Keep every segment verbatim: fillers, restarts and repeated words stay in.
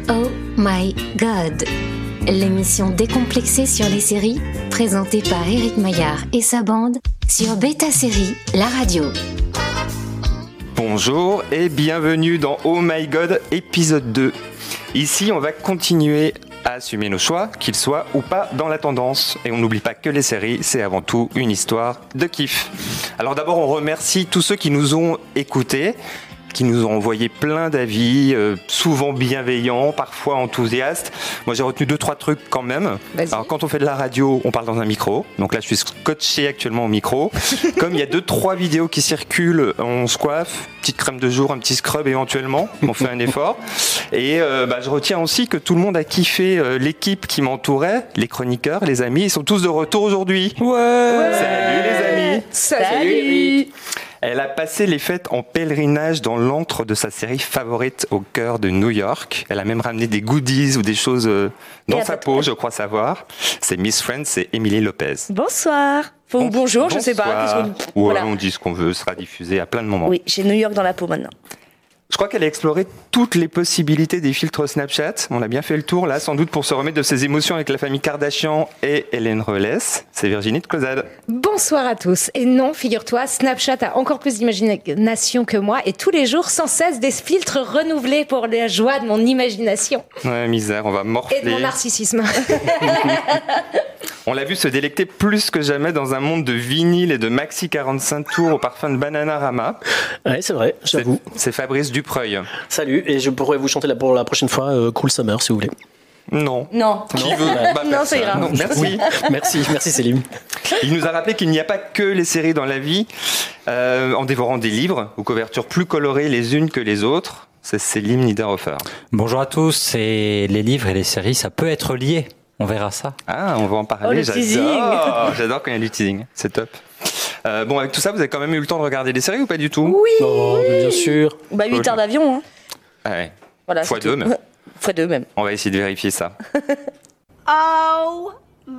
Oh My God, l'émission décomplexée sur les séries, présentée par Éric Maillard et sa bande sur Beta Série, la radio. Bonjour et bienvenue dans Oh My God épisode deux. Ici, on va continuer à assumer nos choix, qu'ils soient ou pas dans la tendance. Et on n'oublie pas que les séries, c'est avant tout une histoire de kiff. Alors d'abord, on remercie tous ceux qui nous ont écoutés, qui nous ont envoyé plein d'avis, euh, souvent bienveillants, parfois enthousiastes. Moi, j'ai retenu deux, trois trucs quand même. Vas-y. Alors, quand on fait de la radio, on parle dans un micro. Donc là, je suis scotché actuellement au micro. Comme il y a deux, trois vidéos qui circulent, on se coiffe, petite crème de jour, un petit scrub éventuellement. On fait un effort. Et euh, bah, je retiens aussi que tout le monde a kiffé euh, l'équipe qui m'entourait, les chroniqueurs, les amis. Ils sont tous de retour aujourd'hui. Ouais, ouais. Salut les amis. Salut. Elle a passé les fêtes en pèlerinage dans l'antre de sa série favorite au cœur de New York. Elle a même ramené des goodies ou des choses dans sa peau, je crois savoir. C'est Miss Friends, c'est Émilie Lopez. Bonsoir. Bon, Bon, bonjour, bonsoir. je sais pas. Ouais, Voilà. on dit ce qu'on veut, sera diffusé à plein de moments. Oui, j'ai New York dans la peau maintenant. Je crois qu'elle a exploré toutes les possibilités des filtres Snapchat. On a bien fait le tour là, sans doute pour se remettre de ses émotions avec la famille Kardashian et Hélène Relès. C'est Virginie de Closade. Bonsoir à tous. Et non, figure-toi, Snapchat a encore plus d'imagination que moi et tous les jours, sans cesse, des filtres renouvelés pour la joie de mon imagination. Ouais, misère, on va morfler. Et de mon narcissisme. On l'a vu se délecter plus que jamais dans un monde de vinyle et de maxi quarante-cinq tours au parfum de Bananarama. Ouais, c'est vrai, j'avoue. C'est, c'est Fabrice Dupreuil. Salut, et je pourrais vous chanter la, pour la prochaine fois euh, Cool Summer si vous voulez. Non. Non. Qui veut bah, Non, ça ira. Non, merci. Oui, merci, merci Céline. Il nous a rappelé qu'il n'y a pas que les séries dans la vie. Euh, en dévorant des livres aux couvertures plus colorées les unes que les autres, c'est Céline Niederhofer. Bonjour à tous, et les livres et les séries, ça peut être lié. On verra ça. Ah, on va en parler. Oh, le j'adore. teasing. J'adore quand il y a du teasing. C'est top. Euh, bon, avec tout ça, vous avez quand même eu le temps de regarder des séries ou pas du tout? Oui. Oh, mais bien sûr. Bah, huit heures d'avion. Hein. Ah ouais. Voilà, Fois c'est deux tout. même. Fois deux même. On va essayer de vérifier ça. Oh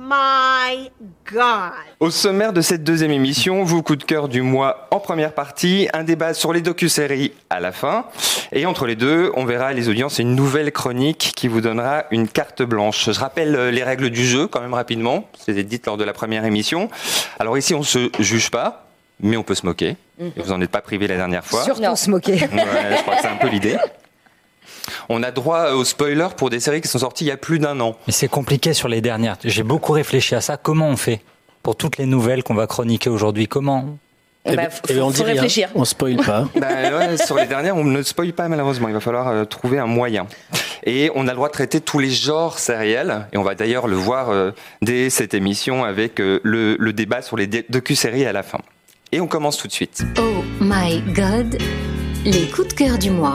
my God. Au sommaire de cette deuxième émission, vos coups de cœur du mois en première partie, un débat sur les docu-séries à la fin. Et entre les deux, on verra les audiences et une nouvelle chronique qui vous donnera une carte blanche. Je rappelle les règles du jeu quand même rapidement. C'était dit lors de la première émission. Alors ici, on ne se juge pas, mais on peut se moquer. Et vous n'en êtes pas privé la dernière fois. Surtout Non. se moquer. Ouais, je crois que c'est un peu l'idée. On a droit aux spoilers pour des séries qui sont sorties il y a plus d'un an. Mais c'est compliqué sur les dernières. J'ai beaucoup réfléchi à ça. Comment on fait pour toutes les nouvelles qu'on va chroniquer aujourd'hui? Comment? Eh bah, Eh faut, ben, on faut dit rien, réfléchir. on spoil pas. Bah ouais, sur les dernières, on ne spoil pas malheureusement. Il va falloir euh, trouver un moyen. Et on a le droit de traiter tous les genres sériels. Et on va d'ailleurs le voir euh, dès cette émission avec euh, le, le débat sur les dé- docu-séries à la fin. Et on commence tout de suite. Oh My God, les coups de cœur du mois.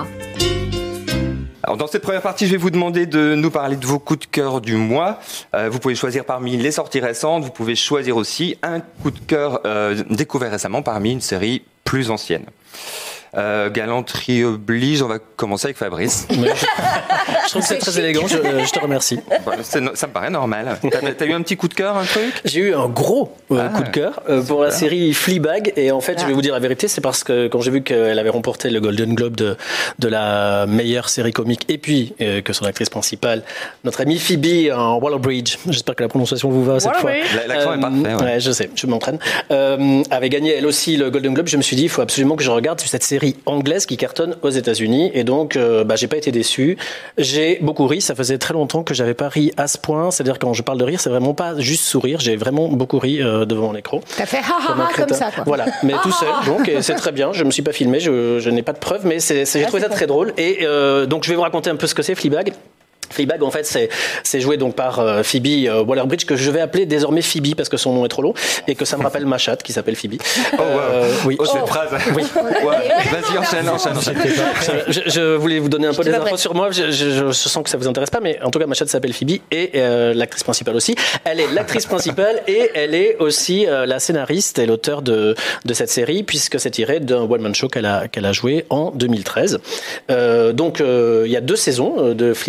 Alors dans cette première partie, je vais vous demander de nous parler de vos coups de cœur du mois. Euh, vous pouvez choisir parmi les sorties récentes. Vous pouvez choisir aussi un coup de cœur euh, découvert récemment parmi une série plus ancienne. Euh, galanterie oblige, on va commencer avec Fabrice. Mais je, je trouve que c'est très élégant, je, je te remercie. Voilà, c'est no- ça me paraît normal. T'as, t'as eu un petit coup de cœur, un truc? J'ai eu un gros euh, Ah, coup de cœur euh, pour la super. série Fleabag, et en fait je vais vous dire la vérité, c'est parce que quand j'ai vu qu'elle avait remporté le Golden Globe de, de la meilleure série comique, et puis euh, que son actrice principale, notre amie Phoebe en Waller-Bridge, j'espère que la prononciation vous va cette fois. Waller-Bridge. La- L'accent est parfait. Ouais. Ouais, je sais, je m'entraîne. Euh, avait gagné elle aussi le Golden Globe. Je me suis dit, il faut absolument que je regarde cette série anglaise qui cartonne aux États-Unis. Et donc, euh, bah, j'ai pas été déçu. J'ai beaucoup ri. Ça faisait très longtemps que j'avais pas ri à ce point. C'est-à-dire, quand je parle de rire, c'est vraiment pas juste sourire. J'ai vraiment beaucoup ri euh, devant l'écran. T'as fait ha ha Comme un ha comme crétin. ça, quoi. Voilà, mais tout seul. Donc, et c'est très bien. Je me suis pas filmé. Je, je n'ai pas de preuves, mais c'est, c'est, j'ai Ah, trouvé c'est ça très drôle. Et euh, donc, je vais vous raconter un peu ce que c'est Fleabag. Fleabag, en fait, c'est, c'est joué donc par euh, Phoebe euh, Waller-Bridge, que je vais appeler désormais Phoebe parce que son nom est trop long et que ça me rappelle ma chatte qui s'appelle Phoebe. Oh, wow. Euh, oui. Oh, cette phrase. Oui. Ouais. Vas-y, enchaîne, enchaîne, enchaîne. Je, je voulais vous donner un peu J'étais des pas infos prête. sur moi. Je, je, je sens que ça vous intéresse pas, mais en tout cas, ma chatte s'appelle Phoebe et euh, l'actrice principale aussi. Elle est l'actrice principale et elle est aussi euh, la scénariste et l'auteur de, de cette série, puisque c'est tiré d'un one-man show qu'elle a, qu'elle a joué en deux mille treize. Euh, donc, euh, il y a deux saisons de Fleabag que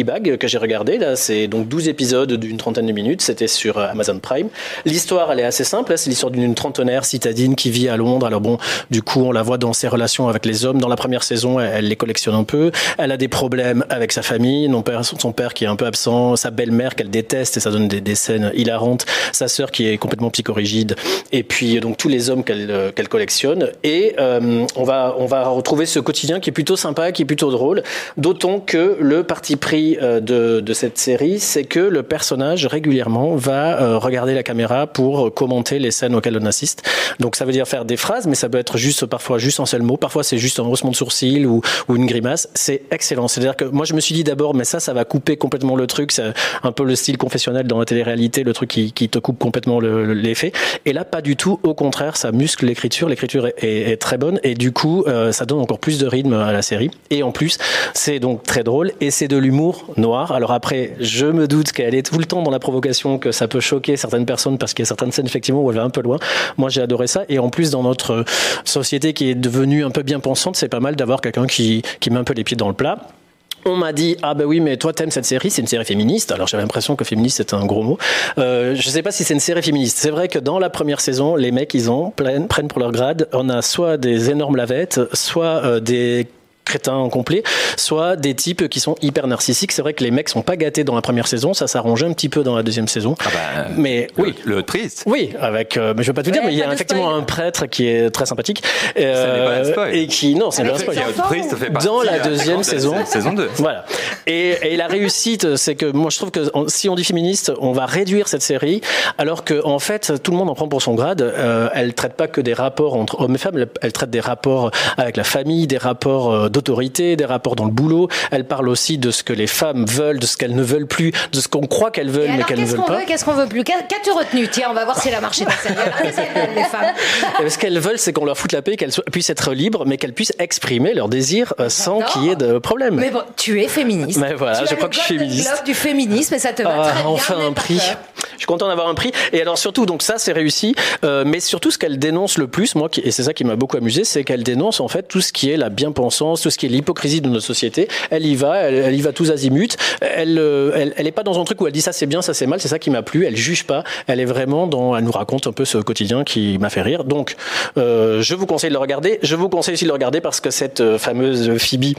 que j'ai regardé. Là, c'est donc douze épisodes d'une trentaine de minutes. C'était sur Amazon Prime. L'histoire, elle est assez simple. Là, c'est l'histoire d'une trentenaire citadine qui vit à Londres. Alors bon, du coup, on la voit dans ses relations avec les hommes. Dans la première saison, elle, elle les collectionne un peu. Elle a des problèmes avec sa famille. Son père, son père qui est un peu absent, sa belle-mère qu'elle déteste et ça donne des, des scènes hilarantes. Sa sœur qui est complètement psychorigide. Et puis donc tous les hommes qu'elle, qu'elle collectionne. Et euh, on va on va retrouver ce quotidien qui est plutôt sympa, qui est plutôt drôle. D'autant que le parti pris de, de cette série, c'est que le personnage régulièrement va euh, regarder la caméra pour commenter les scènes auxquelles on assiste. Donc ça veut dire faire des phrases, mais ça peut être juste parfois juste un seul mot, parfois c'est juste un haussement de sourcil ou, ou une grimace. C'est excellent. C'est-à-dire que moi je me suis dit d'abord, mais ça, ça va couper complètement le truc. C'est un peu le style confessionnel dans la télé-réalité, le truc qui, qui te coupe complètement le, l'effet. Et là, pas du tout. Au contraire, ça muscle l'écriture. L'écriture est, est, est très bonne et du coup, euh, ça donne encore plus de rythme à la série. Et en plus, c'est donc très drôle et c'est de l'humour noir. Alors après, je me doute qu'elle est tout le temps dans la provocation, que ça peut choquer certaines personnes parce qu'il y a certaines scènes effectivement où elle va un peu loin. Moi, j'ai adoré ça et en plus, dans notre société qui est devenue un peu bien pensante, c'est pas mal d'avoir quelqu'un qui, qui met un peu les pieds dans le plat. On m'a dit ah ben oui mais toi t'aimes cette série, c'est une série féministe. Alors j'avais l'impression que féministe c'était un gros mot. Euh, je sais pas si c'est une série féministe. C'est vrai que dans la première saison les mecs ils en prennent, prennent pour leur grade. On a soit des énormes lavettes, soit euh, des crétins complets, soit des types qui sont hyper narcissiques. C'est vrai que les mecs sont pas gâtés dans la première saison, ça s'arrange un petit peu dans la deuxième saison. Ah bah, mais le, oui, le triste. Oui, avec euh, mais je veux pas tout dire, Ouais, mais il y a de effectivement spoil. un prêtre qui est très sympathique Euh, ça n'est pas un spoil. et qui non, c'est Avec pas un spoil. les enfants. Le triste fait partie Dans la intégrante deuxième de la saison. saison deux. Voilà. Et, et la réussite, c'est que moi je trouve que on- si on dit féministe, on va réduire cette série, alors que en fait tout le monde en prend pour son grade. Euh, elle traite pas que des rapports entre hommes et femmes, elle, elle traite des rapports avec la famille, des rapports euh, d'autorité, des rapports dans le boulot. Elle parle aussi de ce que les femmes veulent, de ce qu'elles ne veulent plus, de ce qu'on croit qu'elles veulent Et mais alors, qu'elles ne qu'est-ce veulent qu'on pas. veut, qu'est-ce qu'on veut plus Qu'a- Qu'as-tu retenu Tiens, on va voir si elle a marché ta série. Alors, qu'est-ce qu'elles veulent, les femmes Et ce qu'elles veulent, c'est qu'on leur foute la paix, qu'elles soient- puissent être libres, mais qu'elles puissent exprimer leurs désirs euh, sans J'adore. qu'il y ait de problème. Mais bon, tu es féministe. Mais voilà, tu je as crois le que je suis Golden féministe. Globe du féminisme et ça te va Ah, très bien. enfin n'aie un pas prix. peur. Je suis content d'avoir un prix. Et alors surtout, donc ça c'est réussi, euh, mais surtout ce qu'elle dénonce le plus, moi, qui- et c'est ça qui m'a beaucoup amusé, c'est qu'elle dénonce en fait tout ce qui est la bien-pensance, tout ce qui est l'hypocrisie de notre société. Elle y va, elle, elle y va tous azimuts. Elle, euh, elle, elle est pas dans un truc où elle dit ça c'est bien, ça c'est mal. C'est ça qui m'a plu. Elle juge pas. Elle est vraiment dans, elle nous raconte un peu ce quotidien qui m'a fait rire. Donc, euh, je vous conseille de le regarder. Je vous conseille aussi de le regarder parce que cette euh, fameuse Phoebe,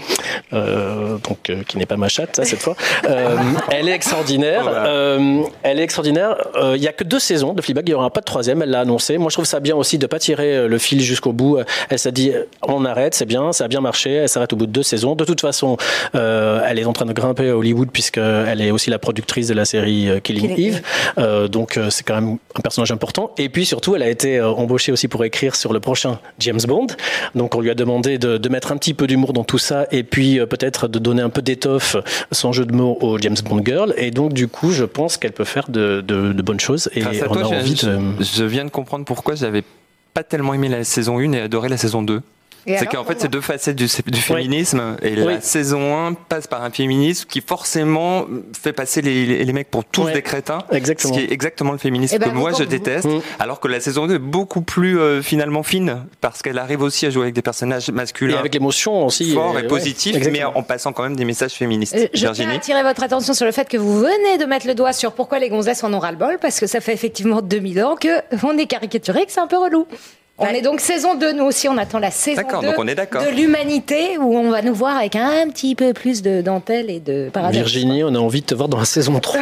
euh, donc euh, qui n'est pas ma chatte, ça cette fois, euh, elle est extraordinaire. Oh là. Euh, elle est extraordinaire. Euh, Il y a que deux saisons de Fleabag. Il y aura pas de troisième. Elle l'a annoncé. Moi, je trouve ça bien aussi de pas tirer euh, le fil jusqu'au bout. Elle s'est dit, on arrête, c'est bien, ça a bien marché. Elle s'arrête au bout de deux saisons. De toute façon, euh, elle est en train de grimper à Hollywood puisqu'elle est aussi la productrice de la série euh, Killing Killing Eve. Euh, donc, euh, c'est quand même un personnage important. Et puis surtout, elle a été euh, embauchée aussi pour écrire sur le prochain James Bond. Donc, on lui a demandé de, de mettre un petit peu d'humour dans tout ça et puis euh, peut-être de donner un peu d'étoffe, sans jeu de mots, au James Bond Girl. Et donc, du coup, je pense qu'elle peut faire de, de, de bonnes choses. Et Grâce à on toi, a je, envie de... je viens de comprendre pourquoi j'avais pas tellement aimé la saison un et adoré la saison deux. Et C'est alors, qu'en fait, c'est deux facettes du, du féminisme. Et Oui. la saison un passe par un féminisme qui forcément fait passer les, les, les mecs pour tous Ouais. des crétins. Exactement. Ce qui est exactement le féminisme Eh ben, que moi vous- je vous- déteste. Mm. Alors que la saison deux est beaucoup plus euh, finalement fine. Parce qu'elle arrive aussi à jouer avec des personnages Et masculins avec l'émotion aussi. forts et ouais, positifs, mais exactement. en passant quand même des messages féministes. Euh, Je tiens à Virginie. attirer votre attention sur le fait que vous venez de mettre le doigt sur pourquoi les gonzesses en ont ras-le-bol, parce que ça fait effectivement deux mille ans que on est caricaturé, que c'est un peu relou. On Ouais. est donc saison deux, nous aussi, on attend la saison D'accord, deux donc on est d'accord. de l'humanité, où on va nous voir avec un petit peu plus de dentelle et de paradoxe. Virginie, on a envie de te voir dans la saison trois.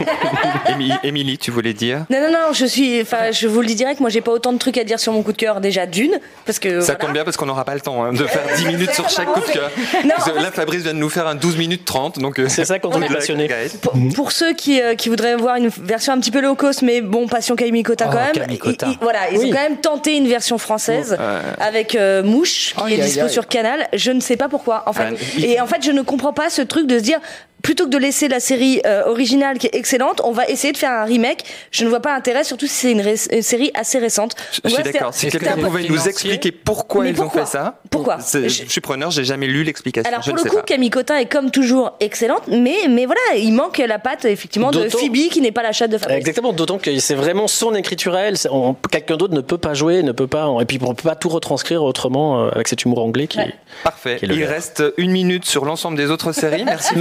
Émilie, Émilie, tu voulais dire Non, non, non, je suis. Enfin, je vous le dis direct, moi j'ai pas autant de trucs à dire sur mon coup de cœur déjà d'une. Parce que. Ça voilà. tombe bien parce qu'on n'aura pas le temps hein, de faire dix minutes sur chaque coup de cœur. Non, Parce que en là, Fabrice vient de nous faire un douze minutes trente. Donc, euh, C'est ça quand on est good luck, passionné. guys. Pour, pour ceux qui, euh, qui voudraient voir une version un petit peu low cost, mais bon, passion Camille Cotin Oh, quand même. Camille Cotin. ils- ils- voilà, ils Oui. ont quand même tenté une version française avec euh, Mouche, qui Aïe, est aïe, dispo aïe. sur Canal. Je ne sais pas pourquoi, en fait. Ah, il- Et en fait, je ne comprends pas ce truc de se dire. Plutôt que de laisser la série euh, originale qui est excellente, on va essayer de faire un remake. Je ne vois pas l'intérêt, surtout si c'est une, ré- une série assez récente. Je, je Donc, suis ouais, c'était- d'accord. Si Est-ce que quelqu'un c'est pouvait nous financier expliquer pourquoi Mais ils pourquoi ont fait ça. Pourquoi c'est- Je- Je suis preneur, j'ai jamais lu l'explication. Alors je pour ne le sais coup, pas. Camille Cotin est comme toujours excellente, mais mais voilà, il manque la patte effectivement de D'autant- Phoebe qui n'est pas la chatte de Fabrice. Exactement, d'autant que c'est vraiment son écriture à elle. C'est- on- Quelqu'un d'autre ne peut pas jouer, ne peut pas, et puis on peut pas tout retranscrire autrement euh, avec cet humour anglais qui. Ouais. Parfait. Qui est le Il leur. reste une minute sur l'ensemble des autres séries. Merci, Merci Fabrice. beaucoup.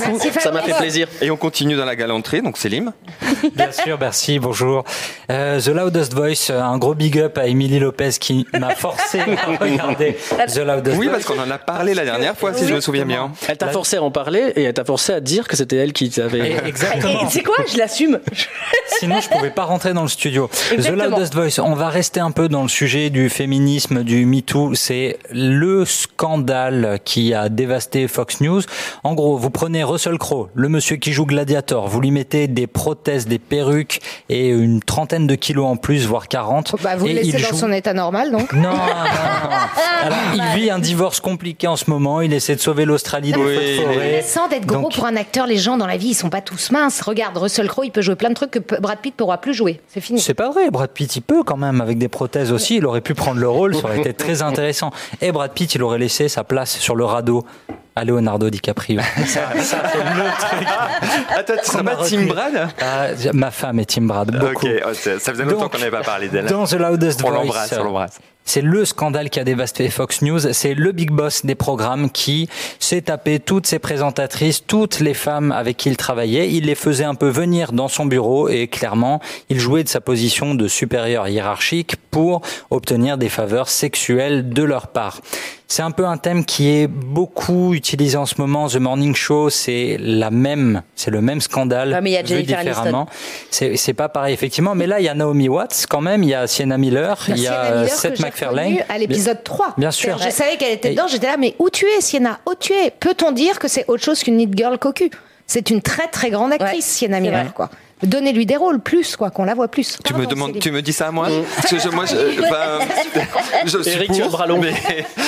beaucoup. Ça m'a fait plaisir. Et on continue dans la galanterie, donc Célim. Bien sûr, merci, bonjour. Euh, The Loudest Voice, un gros big up à Émilie Lopez qui m'a forcé à regarder The Loudest Oui, Voice. parce qu'on en a parlé la dernière fois, si je me souviens bien. Elle t'a forcé à en parler et elle t'a forcé à dire que c'était elle qui t'avait. Et- Exactement. Et tu sais quoi, je l'assume. Sinon, je pouvais pas rentrer dans le studio. Exactement. The Loudest Voice, on va rester un peu dans le sujet du féminisme, du MeToo. C'est le scandale qui a dévasté Fox News. En gros, vous prenez Russell Crowe, le monsieur qui joue Gladiator, vous lui mettez des prothèses, des perruques et une trentaine de kilos en plus, voire quarante. Bah, vous et le laissez il dans joue... son état normal, donc. Non, non, non. Alors, il vit un divorce compliqué en ce moment. Il essaie de sauver l'Australie de Oui, feux de C'est forêt. intéressant d'être gros Donc- pour un acteur. Les gens dans la vie, ils sont pas tous minces. Regarde, Russell Crowe, il peut jouer plein de trucs que P- Brad Pitt pourra plus jouer. C'est fini. C'est pas vrai, Brad Pitt, il peut quand même, avec des prothèses aussi, il aurait pu prendre le rôle, ça aurait été très intéressant. Et Brad Pitt, il aurait laissé sa place sur le radeau à Leonardo DiCaprio. Ça, ça c'est le truc. Attends, tu seras qu'on a pas Tim retenu. Brad Ah, ma femme est Tim Brad, beaucoup. Ok, oh, c'est- ça faisait longtemps Donc, qu'on n'avait pas parlé d'elle. Dans The Loudest On Voice, l'embrasse, on l'embrasse. c'est le scandale qui a dévasté Fox News. C'est le big boss des programmes qui s'est tapé toutes ses présentatrices, toutes les femmes avec qui il travaillait. Il les faisait un peu venir dans son bureau et clairement, il jouait de sa position de supérieur hiérarchique pour obtenir des faveurs sexuelles de leur part. C'est un peu un thème qui est beaucoup utilisé en ce moment. The Morning Show, c'est la même, c'est le même scandale, Ouais, mais il y a vu Jennifer différemment. C'est, c'est pas pareil, effectivement. Mais là, il y a Naomi Watts, quand même. Il y a Sienna Miller, il y Sienna a Miller, Seth que j'ai MacFarlane. reconnue à l'épisode trois. Bien sûr. Je savais qu'elle était Et- dedans, j'étais là, mais où tu es, Sienna? Où tu es? Peut-on dire que c'est autre chose qu'une Need Girl cocu? C'est une très très grande actrice, Ouais, Sienna c'est Miller, vrai. quoi. Donnez-lui des rôles plus, quoi, qu'on la voit plus. Tu me Pardon, demandes, Céline. tu me dis ça à moi Parce que je, moi, je, enfin, je suis Eric, pour, tu as le bras long. mais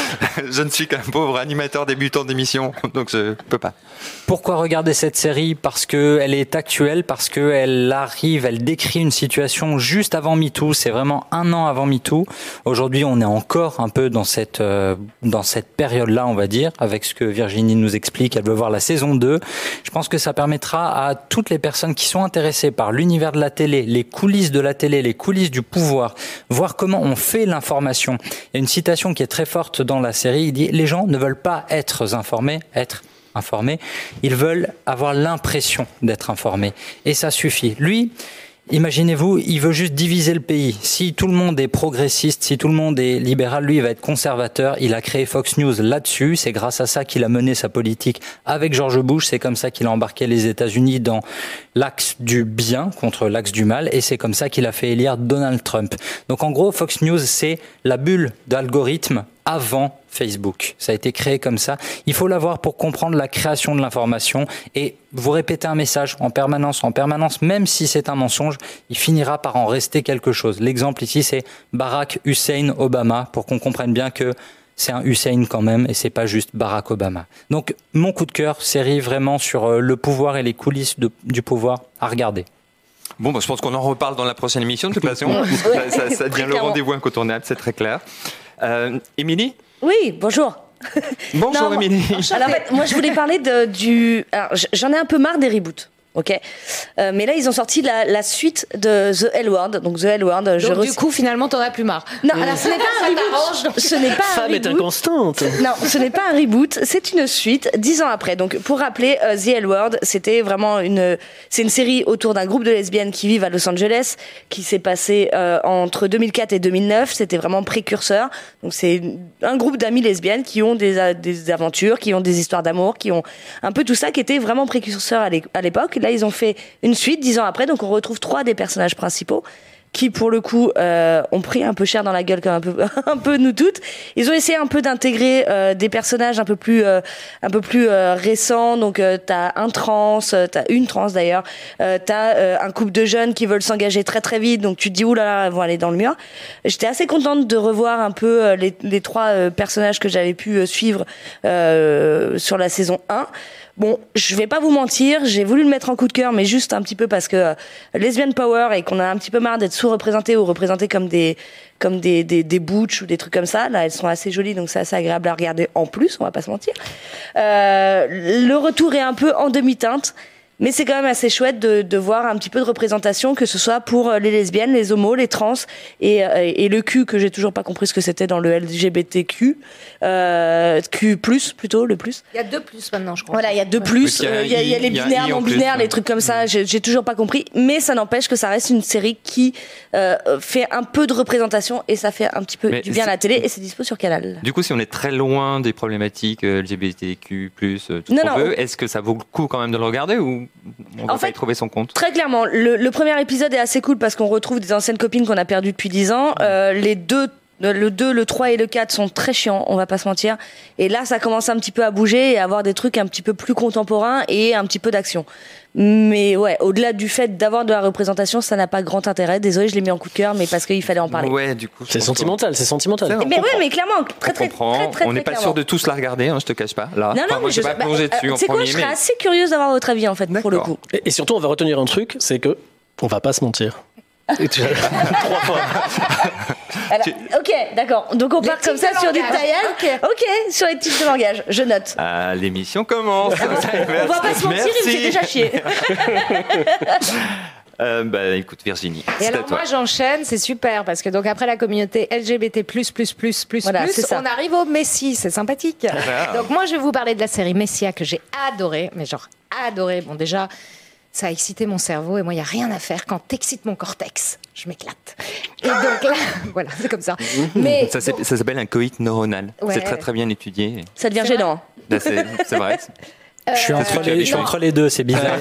je ne suis qu'un pauvre animateur débutant d'émission, donc je peux pas. Pourquoi regarder cette série? Parce que elle est actuelle, parce que elle arrive, elle décrit une situation juste avant MeToo. C'est vraiment un an avant MeToo. Aujourd'hui, on est encore un peu dans cette euh, dans cette période-là, on va dire, avec ce que Virginie nous explique. Elle veut voir la saison deux. Je pense que ça permettra à toutes les personnes qui sont intéressées par l'univers de la télé, les coulisses de la télé, les coulisses du pouvoir, voir comment on fait l'information. Il y a une citation qui est très forte dans la série. Il dit: les gens ne veulent pas être informés, être informés, ils veulent avoir l'impression d'être informés. Et ça suffit. Lui, imaginez-vous, il veut juste diviser le pays. Si tout le monde est progressiste, si tout le monde est libéral, lui, il va être conservateur. Il a créé Fox News là-dessus. C'est grâce à ça qu'il a mené sa politique avec George Bush. C'est comme ça qu'il a embarqué les États-Unis dans l'axe du bien contre l'axe du mal. Et c'est comme ça qu'il a fait élire Donald Trump. Donc en gros, Fox News, c'est la bulle d'algorithme avant Facebook. Ça a été créé comme ça. Il faut l'avoir pour comprendre la création de l'information et vous répétez un message en permanence, en permanence, même si c'est un mensonge, il finira par en rester quelque chose. L'exemple ici, c'est Barack Hussein Obama, pour qu'on comprenne bien que c'est un Hussein quand même et c'est pas juste Barack Obama. Donc, mon coup de cœur, série vraiment sur le pouvoir et les coulisses de, du pouvoir à regarder. Bon, bah, je pense qu'on en reparle dans la prochaine émission, de toute façon. ça, ça, ça devient le rendez-vous incontournable, c'est très clair. Euh, Émilie ? Oui, bonjour. Bonjour, Non, Émilie. Alors, en fait, moi, je voulais parler de, du. Alors, j'en ai un peu marre des reboots. Ok, euh, mais là ils ont sorti la, la suite de The L Word, donc The L Word. Je Donc, re- du coup, finalement, t'en as plus marre. non, alors ce n'est pas un Ça reboot. t'arrange, donc. Ce n'est pas un Femme est reboot. inconstante. Non, ce n'est pas un reboot, c'est une suite, dix ans après. Donc, pour rappeler, euh, The L Word, c'était vraiment une, c'est une série autour d'un groupe de lesbiennes qui vivent à Los Angeles, qui s'est passé euh, entre deux mille quatre et deux mille neuf. C'était vraiment précurseur. Donc, c'est un groupe d'amies lesbiennes qui ont des, a- des aventures, qui ont des histoires d'amour, qui ont un peu tout ça, qui était vraiment précurseur à l'é- à l'époque. Là, ils ont fait une suite, dix ans après. Donc, on retrouve trois des personnages principaux qui pour le coup euh, ont pris un peu cher dans la gueule comme un peu un peu nous toutes. Ils ont essayé un peu d'intégrer euh, des personnages un peu plus euh, un peu plus euh, récents. Donc euh, t'as un trans, euh, t'as une trans d'ailleurs, euh, t'as euh, un couple de jeunes qui veulent s'engager très très vite. Donc tu te dis oulala, là là, elles vont aller dans le mur. J'étais assez contente de revoir un peu euh, les, les trois euh, personnages que j'avais pu euh, suivre euh, sur la saison un. Bon, je vais pas vous mentir, j'ai voulu le mettre en coup de cœur, mais juste un petit peu parce que euh, lesbian power et qu'on a un petit peu marre d'être sous-représentés ou représentés comme des comme des des des butch ou des trucs comme ça. Là, elles sont assez jolies, donc c'est assez agréable à regarder en plus, on va pas se mentir. Euh, le retour est un peu en demi-teinte. Mais c'est quand même assez chouette de, de voir un petit peu de représentation, que ce soit pour les lesbiennes, les homos, les trans et, et le Q, que j'ai toujours pas compris ce que c'était dans le L G B T Q. Euh, Q plus, plutôt, le plus. Il y a deux plus maintenant, je crois. Voilà, il y a deux plus. Il y a, il y a, il y a les binaires, non-binaires, les trucs comme ça. J'ai, j'ai toujours pas compris. Mais ça n'empêche que ça reste une série qui euh, fait un peu de représentation et ça fait un petit peu Mais du bien à la c'est- télé et c'est dispo sur Canal. Du coup, si on est très loin des problématiques euh, L G B T Q plus, euh, tout Non, ce qu'on non. veut, est-ce que ça vaut le coup quand même de le regarder ou on va En pas fait, y trouver son compte? Très clairement, le, le premier épisode est assez cool parce qu'on retrouve des anciennes copines qu'on a perdues depuis dix ans. Euh, les deux, le deux, le trois et le quatre sont très chiants, on va pas se mentir. Et là, ça commence un petit peu à bouger et à avoir des trucs un petit peu plus contemporains et un petit peu d'action. Mais ouais, au-delà du fait d'avoir de la représentation, ça n'a pas grand intérêt. Désolé, je l'ai mis en coup de cœur, mais parce qu'il fallait en parler. Ouais, du coup. je C'est pense sentimental, c'est sentimental. C'est vrai. Mais on ouais, comprend. mais clairement, très On très comprend. très très On n'est très pas sûr clairement. de tous la regarder, hein, je te cache pas. Là, Non, Enfin, non, moi, mais j'ai je pas bah, plongé euh, dessus en c'est quoi, premier, je serais mais assez curieuse d'avoir votre avis en fait pour le D'accord. coup. Et, et surtout, on va retenir un truc, c'est que on va pas se mentir. Et tu- Trois fois. Alors, ok, d'accord. Donc on Les part comme types ça de sur du langage. taillage. Ok, sur les types de langage, je note. Ah, l'émission commence. On va pas se mentir, il me fait déjà chier. Euh, bah, écoute, Virginie, Et c'est à alors toi. moi j'enchaîne, c'est super parce que donc après la communauté L G B T plus plus plus plus Voilà, plus, c'est ça. on arrive au Messi, c'est sympathique. Voilà. Donc moi je vais vous parler de la série Messia que j'ai adoré, mais genre adoré. Bon déjà ça a excité mon cerveau et moi il y a rien à faire quand t'excites mon cortex, je m'éclate. Et donc là voilà c'est comme ça. Mais Ça, c'est- bon, ça s'appelle un coït neuronal. Ouais. C'est très très bien étudié. Ça devient C'est gênant. Là, c'est c'est vrai. euh, Je suis entre les, je suis non. entre les deux, c'est bizarre.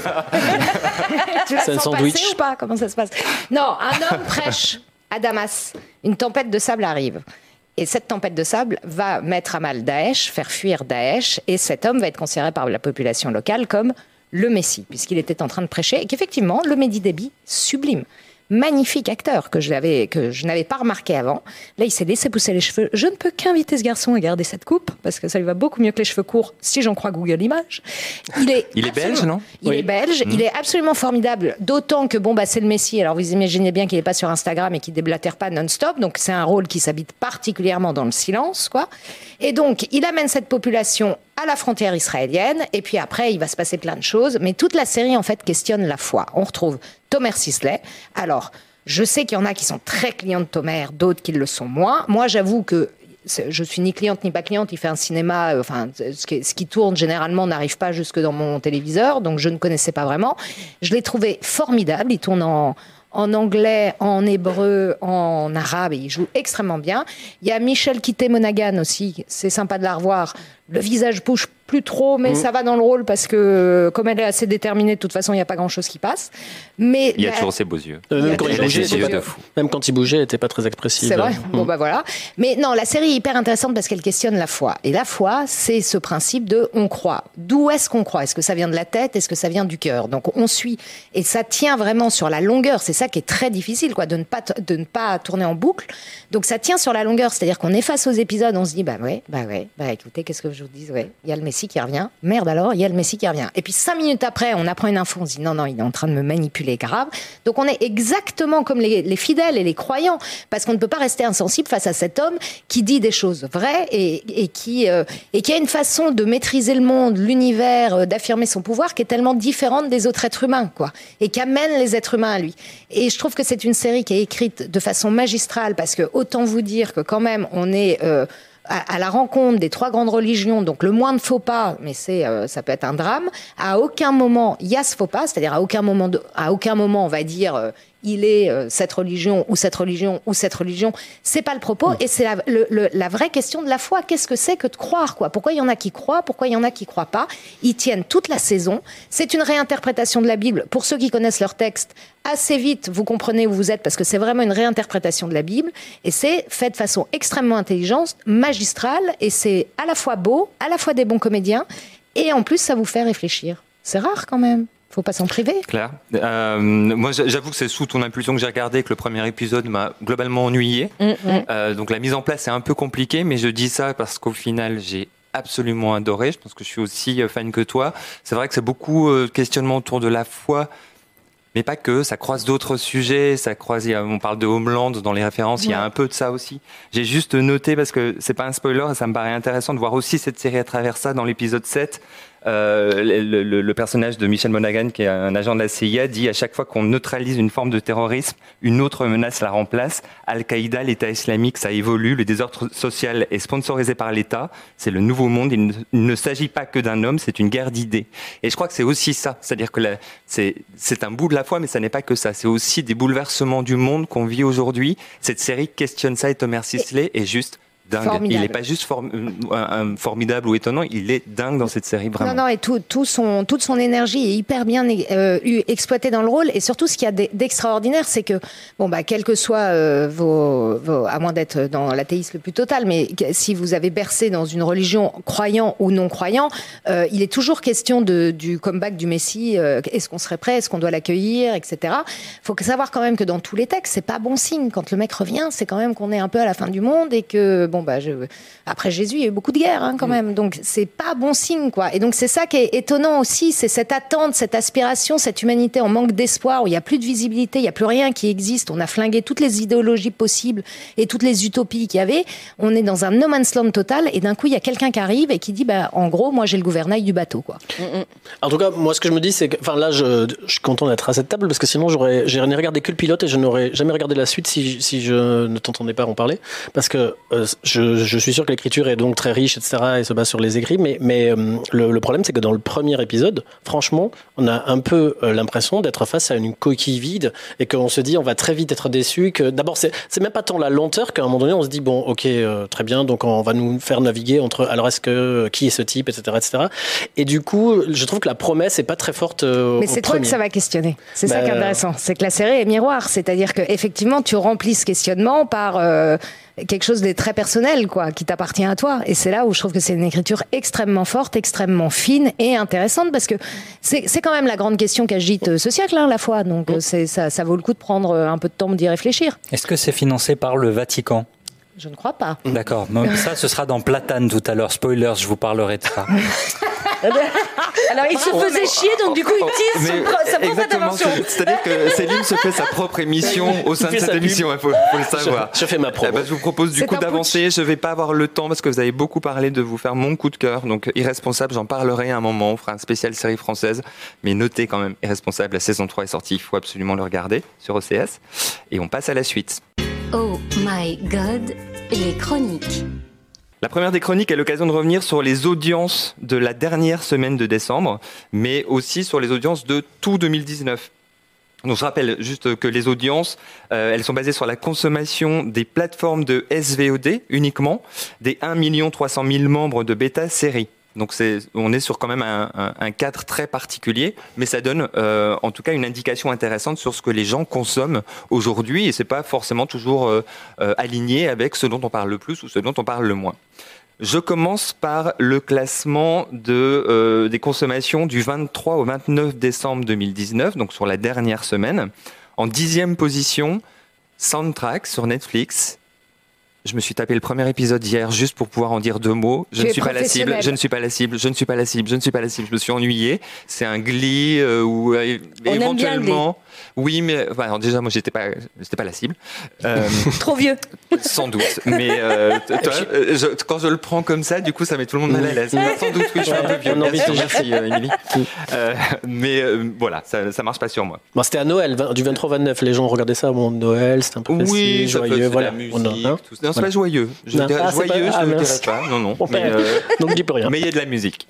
Tu la C'est un sens sandwich. passer ou pas? Comment ça se passe? Non, un homme prêche à Damas. Une tempête de sable arrive. Et cette tempête de sable va mettre à mal Daesh, faire fuir Daesh. Et cet homme va être considéré par la population locale comme le Messie, puisqu'il était en train de prêcher. Et qu'effectivement, le Mehdi Déby, sublime. Magnifique acteur que je, l'avais, que je n'avais pas remarqué avant. Là, il s'est laissé pousser les cheveux. Je ne peux qu'inviter ce garçon à garder cette coupe, parce que ça lui va beaucoup mieux que les cheveux courts, si j'en crois Google Images. Il est, Il est belge, absolument- non Il Oui. est belge, il est absolument formidable, d'autant que bon, bah, c'est le Messie. Alors vous imaginez bien qu'il n'est pas sur Instagram et qu'il déblatère pas non-stop, donc c'est un rôle qui s'habite particulièrement dans le silence, quoi. Et donc, il amène cette population à la frontière israélienne, et puis après, il va se passer plein de choses, mais toute la série, en fait, questionne la foi. On retrouve Tomer Sisley. Alors, je sais qu'il y en a qui sont très clients de Tomer, d'autres qui le sont moins. Moi, j'avoue que c'est- je suis ni cliente ni pas cliente. Il fait un cinéma, euh, enfin, ce qui, ce qui tourne généralement n'arrive pas jusque dans mon téléviseur, donc je ne connaissais pas vraiment. Je l'ai trouvé formidable. Il tourne en, en anglais, en hébreu, en arabe, et il joue extrêmement bien. Il y a Michel Kitté-Monaghan aussi, c'est sympa de la revoir. Le visage bouge plus trop, mais ça va dans le rôle parce que, comme elle est assez déterminée, de toute façon, il n'y a pas grand-chose qui passe. Mais Il y a la- toujours ses beaux yeux. Euh, Il y a même, quand il toujours bougeait, des c'était yeux pas- de fou. même quand il bougeait, il n'était pas très expressif. C'est vrai. Mm. Bon, bah voilà. Mais non, la série est hyper intéressante parce qu'elle questionne la foi. Et la foi, c'est ce principe de on croit. D'où est-ce qu'on croit? Est-ce que ça vient de la tête? Est-ce que ça vient du cœur? Donc on suit. Et ça tient vraiment sur la longueur. C'est ça qui est très difficile, quoi, de ne pas, t- de ne pas tourner en boucle. Donc ça tient sur la longueur. C'est-à-dire qu'on est face aux épisodes, on se dit, bah ouais, bah ouais, bah écoutez, qu'est-ce que je vous dis? Ouais, il y a le Messie qui revient. Merde alors, il y a le Messie qui revient. Et puis cinq minutes après, on apprend une info, on se dit, non, non, il est en train de me manipuler grave. Donc on est exactement comme les, les fidèles et les croyants, parce qu'on ne peut pas rester insensible face à cet homme qui dit des choses vraies et, et, qui, euh, et qui a une façon de maîtriser le monde, l'univers, euh, d'affirmer son pouvoir qui est tellement différente des autres êtres humains, quoi, et qui amène les êtres humains à lui. Et je trouve que c'est une série qui est écrite de façon magistrale, parce que autant vous dire que quand même, on est... euh, à, à la rencontre des trois grandes religions, donc le moins de faux pas, mais c'est, euh, ça peut être un drame. À aucun moment il y a ce faux pas, c'est-à-dire à aucun moment, de, à aucun moment on va dire euh, il est euh, cette religion ou cette religion ou cette religion. C'est pas le propos, et c'est la, le, le, la vraie question de la foi. Qu'est-ce que c'est que de croire, quoi? Pourquoi il y en a qui croient, pourquoi il y en a qui croient pas? Ils tiennent toute la saison. C'est une réinterprétation de la Bible. Pour ceux qui connaissent leur texte, assez vite vous comprenez où vous êtes, parce que c'est vraiment une réinterprétation de la Bible, et c'est fait de façon extrêmement intelligente, magistrale, et c'est à la fois beau, à la fois des bons comédiens, et en plus ça vous fait réfléchir. C'est rare quand même. Faut pas s'en priver. Claire. Euh, moi, j'avoue que c'est sous ton impulsion que j'ai regardé, que le premier épisode m'a globalement ennuyé. Mm, mm. Euh, donc la mise en place est un peu compliquée, mais je dis ça parce qu'au final, j'ai absolument adoré. Je pense que je suis aussi fan que toi. C'est vrai que c'est beaucoup de questionnements autour de la foi, mais pas que. Ça croise d'autres sujets. Ça croise. il y a- On parle de Homeland dans les références. Il y a un peu de ça aussi. J'ai juste noté parce que c'est pas un spoiler et ça me paraît intéressant de voir aussi cette série à travers ça dans l'épisode sept. Euh, le, le, le personnage de Michel Monaghan, qui est un agent de la C I A, dit à chaque fois qu'on neutralise une forme de terrorisme, une autre menace la remplace. Al-Qaïda, l'État islamique, ça évolue. Le désordre social est sponsorisé par l'État. C'est le nouveau monde. Il ne, il ne s'agit pas que d'un homme, c'est une guerre d'idées. Et je crois que c'est aussi ça. C'est-à-dire que la, c'est, c'est un bout de la foi, mais ça n'est pas que ça. C'est aussi des bouleversements du monde qu'on vit aujourd'hui. Cette série questionne ça et Thomas Sisley est juste dingue. Formidable. Il n'est pas juste form- un, un formidable ou étonnant, il est dingue dans cette série, vraiment. Non, non, et tout, tout son, toute son énergie est hyper bien euh, exploitée dans le rôle. Et surtout, ce qu'il y a d'extraordinaire, c'est que, bon, bah, quel que soit euh, vos, vos. À moins d'être dans l'athéisme le plus total, mais si vous avez bercé dans une religion croyant ou non croyant, euh, il est toujours question de, du comeback du Messie. Euh, est-ce qu'on serait prêt? Est-ce qu'on doit l'accueillir? Etc. Il faut savoir quand même que dans tous les textes, c'est pas bon signe. Quand le mec revient, c'est quand même qu'on est un peu à la fin du monde et que, bon, Bon, bah, je... après Jésus, il y a eu beaucoup de guerres hein, quand même, donc c'est pas bon signe quoi. Et donc c'est ça qui est étonnant aussi, c'est cette attente, cette aspiration, cette humanité en manque d'espoir, où il y a plus de visibilité, il y a plus rien qui existe. On a flingué toutes les idéologies possibles et toutes les utopies qu'il y avait. On est dans un no man's land total, et d'un coup il y a quelqu'un qui arrive et qui dit, bah en gros, moi j'ai le gouvernail du bateau quoi. Mm-hmm. En tout cas, moi ce que je me dis, c'est que, enfin là, je, je suis content d'être à cette table parce que sinon j'aurais, j'ai regardé que le pilote et je n'aurais jamais regardé la suite si, si je ne t'entendais pas en parler, parce que euh, Je, je suis sûr que l'écriture est donc très riche, et cetera, et se base sur les écrits, mais, mais euh, le, le problème, c'est que dans le premier épisode, franchement, on a un peu euh, l'impression d'être face à une coquille vide et qu'on se dit, on va très vite être déçu. Que d'abord, c'est, c'est même pas tant la lenteur qu'à un moment donné, on se dit, bon, ok, euh, très bien, donc on va nous faire naviguer entre, alors est-ce que, qui est ce type, et cetera, et cetera. Et du coup, je trouve que la promesse est pas très forte. Euh, mais c'est toi que ça va questionner. C'est bah, ça qui est intéressant. C'est que la série est miroir, c'est-à-dire que effectivement, tu remplis ce questionnement par euh, quelque chose de très personnel, quoi, qui t'appartient à toi. Et c'est là où je trouve que c'est une écriture extrêmement forte, extrêmement fine et intéressante, parce que c'est, c'est quand même la grande question qu'agite ce siècle, hein, la foi. Donc c'est, ça, ça vaut le coup de prendre un peu de temps d'y réfléchir. Est-ce que c'est financé par le Vatican ? Je ne crois pas. D'accord. Ça, ce sera dans Platane tout à l'heure. Spoilers, je vous parlerai de ça. Alors il se faisait chier, donc du coup il tease son pro- sa propre intervention. C'est-à-dire que Céline se fait sa propre émission au sein de cette émission, il faut, faut le savoir. Je, je fais ma promo. Eh ben, je vous propose du c'est coup d'avancer. putsch. Je vais pas avoir le temps parce que vous avez beaucoup parlé de vous faire mon coup de cœur. Donc Irresponsable, j'en parlerai à un moment. On fera un spécial série française. Mais notez quand même, Irresponsable, la saison trois est sortie. Il faut absolument le regarder sur O C S. Et on passe à la suite. Oh my God, les chroniques. La première des chroniques est l'occasion de revenir sur les audiences de la dernière semaine de décembre, mais aussi sur les audiences de tout deux mille dix-neuf. Donc je rappelle juste que les audiences, euh, elles sont basées sur la consommation des plateformes de S V O D uniquement, des un million trois cent mille membres de Beta Série. Donc c'est, on est sur quand même un, un, un cadre très particulier, mais ça donne euh, en tout cas une indication intéressante sur ce que les gens consomment aujourd'hui, et c'est pas forcément toujours euh, euh, aligné avec ce dont on parle le plus ou ce dont on parle le moins. Je commence par le classement de, euh, des consommations du vingt-trois au vingt-neuf décembre deux mille dix-neuf, donc sur la dernière semaine. En dixième position, Soundtrack sur Netflix. Je me suis tapé le premier épisode hier juste pour pouvoir en dire deux mots. Je tu ne suis pas la cible, je ne suis pas la cible, je ne suis pas la cible, je ne suis pas la cible. Je me suis ennuyé. C'est un Glee euh, où euh, éventuellement, oui, mais enfin, alors déjà moi j'étais pas, j'étais pas la cible. Euh, Trop vieux. Sans doute, mais euh, toi, euh, je, quand je le prends comme ça, du coup ça met tout le monde mal à l'aise. Sans doute, oui, je suis un peu vieux. Merci, merci euh, Émilie. Euh, mais euh, voilà, ça, ça marche pas sur moi. Bon, c'était à Noël, du vingt-trois au vingt-neuf. Les gens regardaient ça au moment de Noël, c'était un peu facile, oui, joyeux, peut, voilà. La musique, On a, hein tout, non, c'est pas joyeux. Je non, dirais ah, joyeux, pas, je ah, ne mince. dirais pas. Non, non. On Mais, euh, donc dis plus rien. mais il y a de la musique.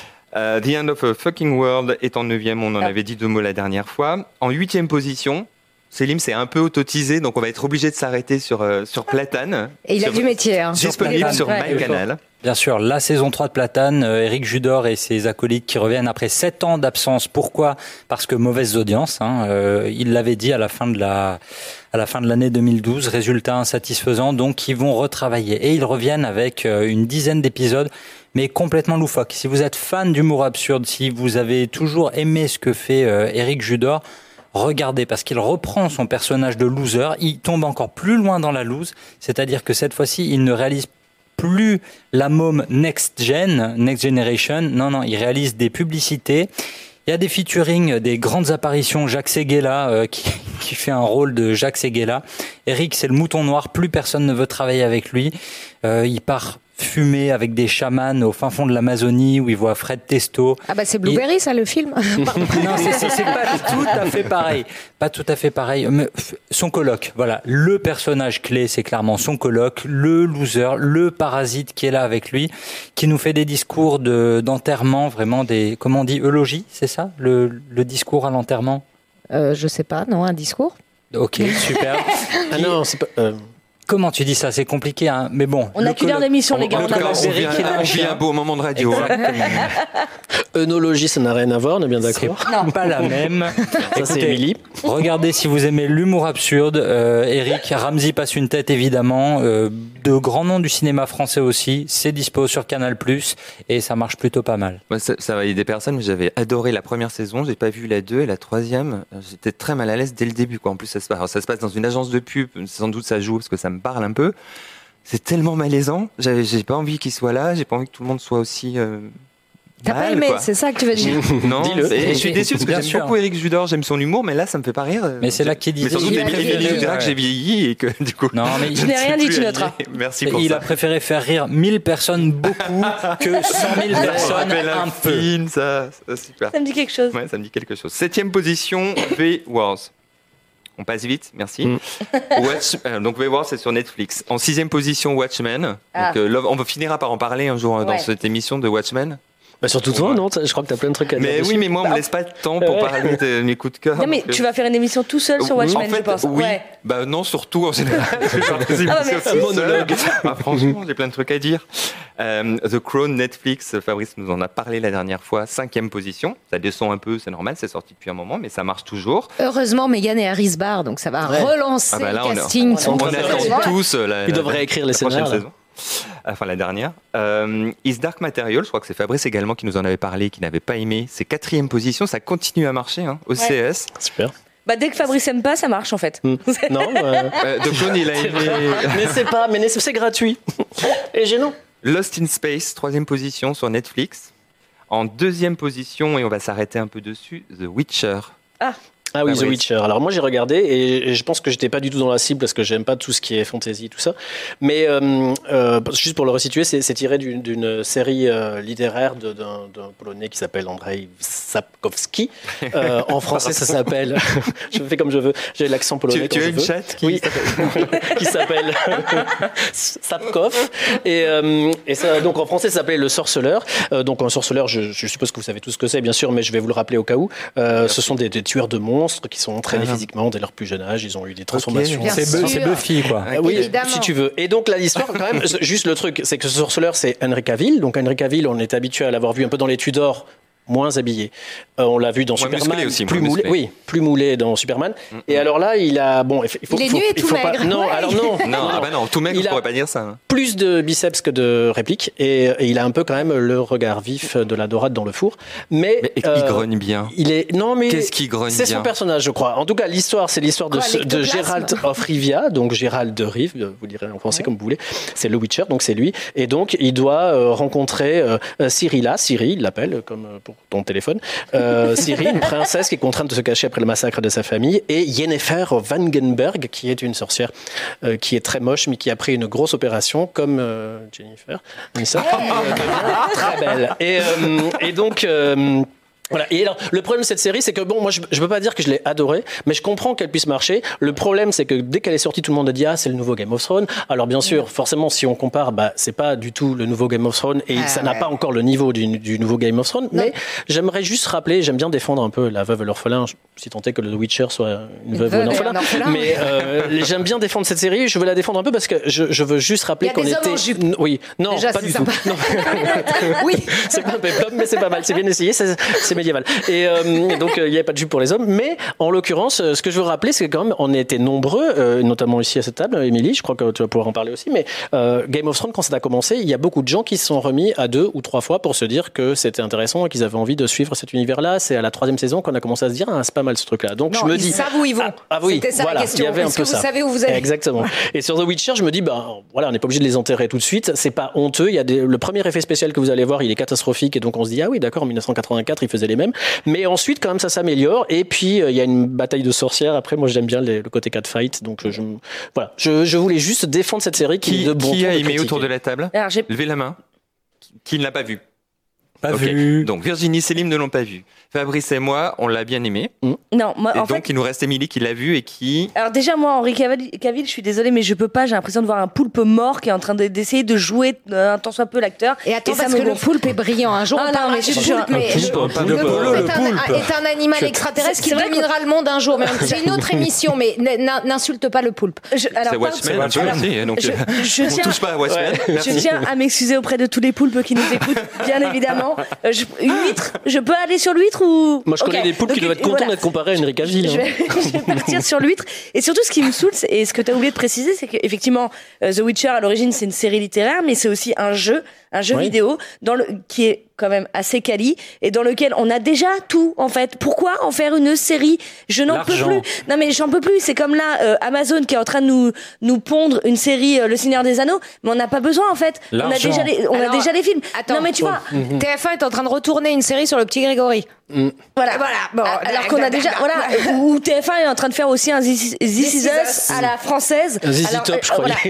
Uh, The End of a Fucking World est en neuvième, on en ah. avait dit deux mots la dernière fois. En huitième position, Célim s'est un peu autotisé, donc on va être obligé de s'arrêter sur, euh, sur Platane. Et il sur, a du métier. Hein, disponible sur, sur MyCanal. Bien sûr, la saison trois de Platane, euh, Éric Judor et ses acolytes qui reviennent après sept ans d'absence. Pourquoi ? Parce que mauvaise audience. Hein, euh, il l'avait dit à la fin de la, à la fin de l'année deux mille douze, résultat insatisfaisant. Donc ils vont retravailler et ils reviennent avec euh, une dizaine d'épisodes, mais complètement loufoques. Si vous êtes fan d'humour absurde, si vous avez toujours aimé ce que fait euh, Éric Judor, regardez, parce qu'il reprend son personnage de loser, il tombe encore plus loin dans la loose, c'est-à-dire que cette fois-ci, il ne réalise plus la môme Next Gen, Next Generation, non, non, il réalise des publicités. Il y a des featuring, des grandes apparitions, Jacques Séguéla euh, qui, qui fait un rôle de Jacques Séguéla. Eric, c'est le mouton noir, plus personne ne veut travailler avec lui. Euh, il part fumée avec des chamans au fin fond de l'Amazonie où il voit Fred Testo. Ah bah c'est Blueberry, ça, le film. Non, c'est, c'est, c'est pas tout à fait pareil. Pas tout à fait pareil. Mais son coloc, voilà. Le personnage clé, c'est clairement son coloc, le loser, le parasite qui est là avec lui, qui nous fait des discours de, d'enterrement, vraiment des, comment on dit, eulogie, c'est ça? Le, le discours à l'enterrement? Euh, je sais pas, non, un discours. Ok, super. Ah non, c'est pas... Euh... Comment tu dis ça? C'est compliqué, hein. Mais bon. On n'a qu'une heure d'émission, les gars. En On tout cas, a on vit un, on vit un beau moment de radio. Œnologie, ça n'a rien à voir, on est bien d'accord. C'est non. Pas la même. Ça, c'est Émilie. Regardez si vous aimez l'humour absurde. Euh, Eric, Ramsey passe une tête, évidemment. Euh, de grands noms du cinéma français aussi. C'est dispo sur Canal plus, et ça marche plutôt pas mal. Ouais, ça, ça va, il y a des personnes, mais j'avais adoré la première saison, j'ai pas vu la deux et la troisième. J'étais très mal à l'aise dès le début, quoi. En plus, ça se passe, alors, ça se passe dans une agence de pub. Sans doute, ça joue parce que ça me parle un peu. C'est tellement malaisant. J'avais, j'ai pas envie qu'il soit là. J'ai pas envie que tout le monde soit aussi. Euh, T'as mal, pas aimé, quoi. c'est ça que tu veux dire? Non, Dis-le. et je suis déçu parce que Bien j'aime sûr. beaucoup Eric Judor, j'aime son humour, mais là, ça me fait pas rire. Mais c'est là qu'il dit. Mais sans doute, Il Émilie a Émilie vieilli, nous dira que ouais. j'ai vieilli et que du coup. Non, mais Je n'ai rien dit, tu noteras. Merci pour il ça. a préféré faire rire mille personnes beaucoup que cent mille Ça me personnes rappelle un un peu. film, ça, ça, super. Ça me dit quelque chose. Ouais, ça me dit quelque chose. Septième position, V-Wars. On passe vite, merci. Mm. Watch, euh, donc V-Wars, c'est sur Netflix. En sixième position, Watchmen. Ah. Donc, euh, Love- on finira par en parler un jour euh, dans Ouais. cette émission de Watchmen. Bah surtout toi, non? Je crois que t'as plein de trucs à dire. Mais dessus. oui, mais moi, on me laisse pas de temps pour Ouais. parler de mes coups de cœur. Non, mais donc, tu euh, vas faire une émission tout seul sur oui, Watchmen, en fait, je pense. Oui. Ouais. Bah non, surtout en général. Je vais faire des Ah, émissions merci. tout seul. Ah, franchement, j'ai plein de trucs à dire. Euh, The Crown, Netflix, Fabrice nous en a parlé la dernière fois. Cinquième position. Ça descend un peu, c'est normal, c'est sorti depuis un moment, mais ça marche toujours. Heureusement, Meghan et Harris Barr, donc ça va Ouais. relancer Ah bah là, le on est- casting. on On est attend tous euh, la, Ils la- devraient écrire les la prochaine scénarios, là. saison. Enfin, la dernière. Euh, Is Dark Material, je crois que c'est Fabrice également qui nous en avait parlé, qui n'avait pas aimé. C'est quatrième position, ça continue à marcher, hein, au C S. Super. Bah, dès que Fabrice aime pas, ça marche en fait. Hmm. Non, euh, Euh, The Crown, il a aimé. mais c'est pas, mais c'est gratuit. Et gênant. Lost in Space, troisième position sur Netflix. En deuxième position, et on va s'arrêter un peu dessus, The Witcher. Ah oui, The Fabrice. Witcher. Alors moi j'ai regardé et, et je pense que j'étais pas du tout dans la cible parce que j'aime pas tout ce qui est fantasy, tout ça. Mais euh, euh, juste pour le resituer, c'est, c'est tiré d'une, d'une série euh, littéraire de, d'un, d'un Polonais qui s'appelle Andrzej Sapkowski. Euh, en français, ça s'appelle. Je fais comme je veux. J'ai l'accent polonais. Tu, tu quand as je une veux. chatte qui Oui, qui s'appelle Sapkov. Et, euh, et ça, donc en français, ça s'appelait Le Sorceleur. Euh, donc un sorceleur, je, je suppose que vous savez tout ce que c'est, bien sûr, mais je vais vous le rappeler au cas où. Euh, ce sont des, des tueurs de monstres qui sont entraînés Ah. physiquement dès leur plus jeune âge. Ils ont eu des transformations. Bien C'est, sûr. Bu- c'est Buffy, quoi. Ah oui, Évidemment. si tu veux. Et donc là, l'histoire, quand même, juste le truc, c'est que ce sorceleur, c'est Henry Cavill. Donc Henry Cavill, on est habitué à l'avoir vu un peu dans les Tudors, moins habillé. Euh, on l'a vu dans Moins Superman, musclé aussi, plus moins moulé. musclé. Oui, plus moulé dans Superman. Et alors là, il a bon, il faut, Il est faut- nu et il tout faut pas. maigre. Non, Ouais. alors non, Non, ah bah non, tout mec, Il on a- pourrait pas dire ça. hein. plus de biceps que de répliques et, et il a un peu quand même le regard vif de la dorade dans le four. Mais, Mais il euh, grogne bien. il est non mais Qu'est-ce qu'il grogne c'est bien son personnage, je crois. En tout cas, l'histoire, c'est l'histoire de, Quoi, ce- de l'ectoplasme Gérald of Rivia, donc Gérald de Rive, vous direz en français comme vous voulez. C'est le Witcher, donc c'est lui. Et donc, il doit euh, rencontrer euh, euh, Cyrilla, Ciri, il l'appelle, comme euh, pour ton téléphone. Euh, Ciri, une princesse qui est contrainte de se cacher après le massacre de sa famille. Et Yennefer Wangenberg, qui est une sorcière euh, qui est très moche, mais qui a pris une grosse opération, comme euh, Jennifer. Aniston. Euh, très belle. Et, euh, et donc... euh, voilà. Et alors, le problème de cette série, c'est que bon, moi, je, je peux pas dire que je l'ai adorée, mais je comprends qu'elle puisse marcher. Le problème, c'est que dès qu'elle est sortie, tout le monde a dit ah, c'est le nouveau Game of Thrones. Alors bien sûr, forcément, si on compare, bah, c'est pas du tout le nouveau Game of Thrones et Ah, ça n'a ouais. pas encore le niveau du, du nouveau Game of Thrones. Non. Mais j'aimerais juste rappeler, j'aime bien défendre un peu la veuve et l'orphelin, si tant est que le Witcher soit une veuve ou veuve un et orphelin. un orphelin, Mais euh, j'aime bien défendre cette série. Je veux la défendre un peu parce que je, je veux juste rappeler Il y a qu'on des hommes était. en jupe. N- Oui, non, Déjà, pas c'est du sympa. tout. Non. Oui. C'est pas un péplum, mais c'est pas mal. C'est bien essayé, c'est, c'est médiéval. Et euh, donc, il n'y avait pas de jupe pour les hommes. Mais en l'occurrence, euh, ce que je veux rappeler, c'est que quand même, on était nombreux, euh, notamment ici à cette table, Émilie, je crois que tu vas pouvoir en parler aussi. Mais euh, Game of Thrones, quand ça a commencé, il y a beaucoup de gens qui se sont remis à deux ou trois fois pour se dire que c'était intéressant et qu'ils avaient envie de suivre cet univers-là. C'est à la troisième saison qu'on a commencé à se dire, ah, c'est pas mal ce truc-là. Donc, Non, je me ils dis. savent où ils vont. Ah, ah oui, C'était ça voilà, la question. il y avait un Est-ce peu que vous ça. savez où vous allez? Exactement. Et sur The Witcher, je me dis, ben voilà, on n'est pas obligé de les enterrer tout de suite. C'est pas honteux. Il y a des... Le premier effet spécial que vous allez voir, il est catastrophique. Et donc, on se dit, ah oui, d'accord, en dix-neuf cent quatre-vingt-quatre, il faisait les mêmes. Mais ensuite, quand même, ça s'améliore. Et puis, il euh, y a une bataille de sorcières. Après, moi, j'aime bien les, le côté catfight. Donc, je, voilà. Je, je voulais juste défendre cette série qui, Qui, de bon qui ton a de aimé critiquer. autour de la table? Alors, j'ai- Levez la main. Qui, qui ne l'a pas vu? Pas Ok. vu. Donc Virginie, Céline ne l'ont pas vu. Fabrice et moi, on l'a bien aimé. Non, moi, Et en donc fait. il nous reste Émilie qui l'a vu et qui... Alors déjà moi Henri Cavill, Cavill, je suis désolée mais je peux pas, j'ai l'impression de voir un poulpe mort qui est en train de- d'essayer de jouer euh, un tant soit peu l'acteur. Et attends, ça parce me que le gonfle. poulpe est brillant. Un jour, Ah on non, parlera mais du je- poulpe, mais un je- poulpe, le de poulpe Polo, le est un- poulpe. est un animal C'est- extraterrestre qui c'est vrai dominera le monde un jour. Mais c'est une autre émission, mais n- n- n'insulte pas le poulpe. Je, alors, C'est par- Watchmen un peu alors, aussi. Donc je, euh, je on tiens, touche pas à Watchmen. je Merci. tiens à m'excuser auprès de tous les poulpes qui nous écoutent, bien évidemment. Euh, je, une huître, je peux aller sur l'huître ou Moi, je connais Ok. des poulpes qui Donc, doivent être contents voilà. d'être comparés à Henri Cavill. Je hein. vais, je vais partir sur l'huître. Et surtout, ce qui me saoule, c'est- et ce que tu as oublié de préciser, c'est qu'effectivement, euh, The Witcher, à l'origine, c'est une série littéraire, mais c'est aussi un jeu, un jeu Oui. vidéo, dans le, qui est quand même assez quali, et dans lequel on a déjà tout, en fait. Pourquoi en faire une série? Je n'en peux L'argent. plus. Non, mais j'en peux plus. C'est comme là, euh, Amazon qui est en train de nous, nous pondre une série, euh, Le Seigneur des Anneaux, mais on n'a pas besoin, en fait. On a L'argent. déjà les, on Alors, a déjà les films. attends. non, mais tu vois. T F un est en train de retourner une série sur le petit Grégory. Voilà, Voilà, bon, Ah, alors qu'on a déjà, voilà, où T F un est en train de faire aussi un This Is This Is Us à la française. Un Z Z Alors, Top, euh, je croyais.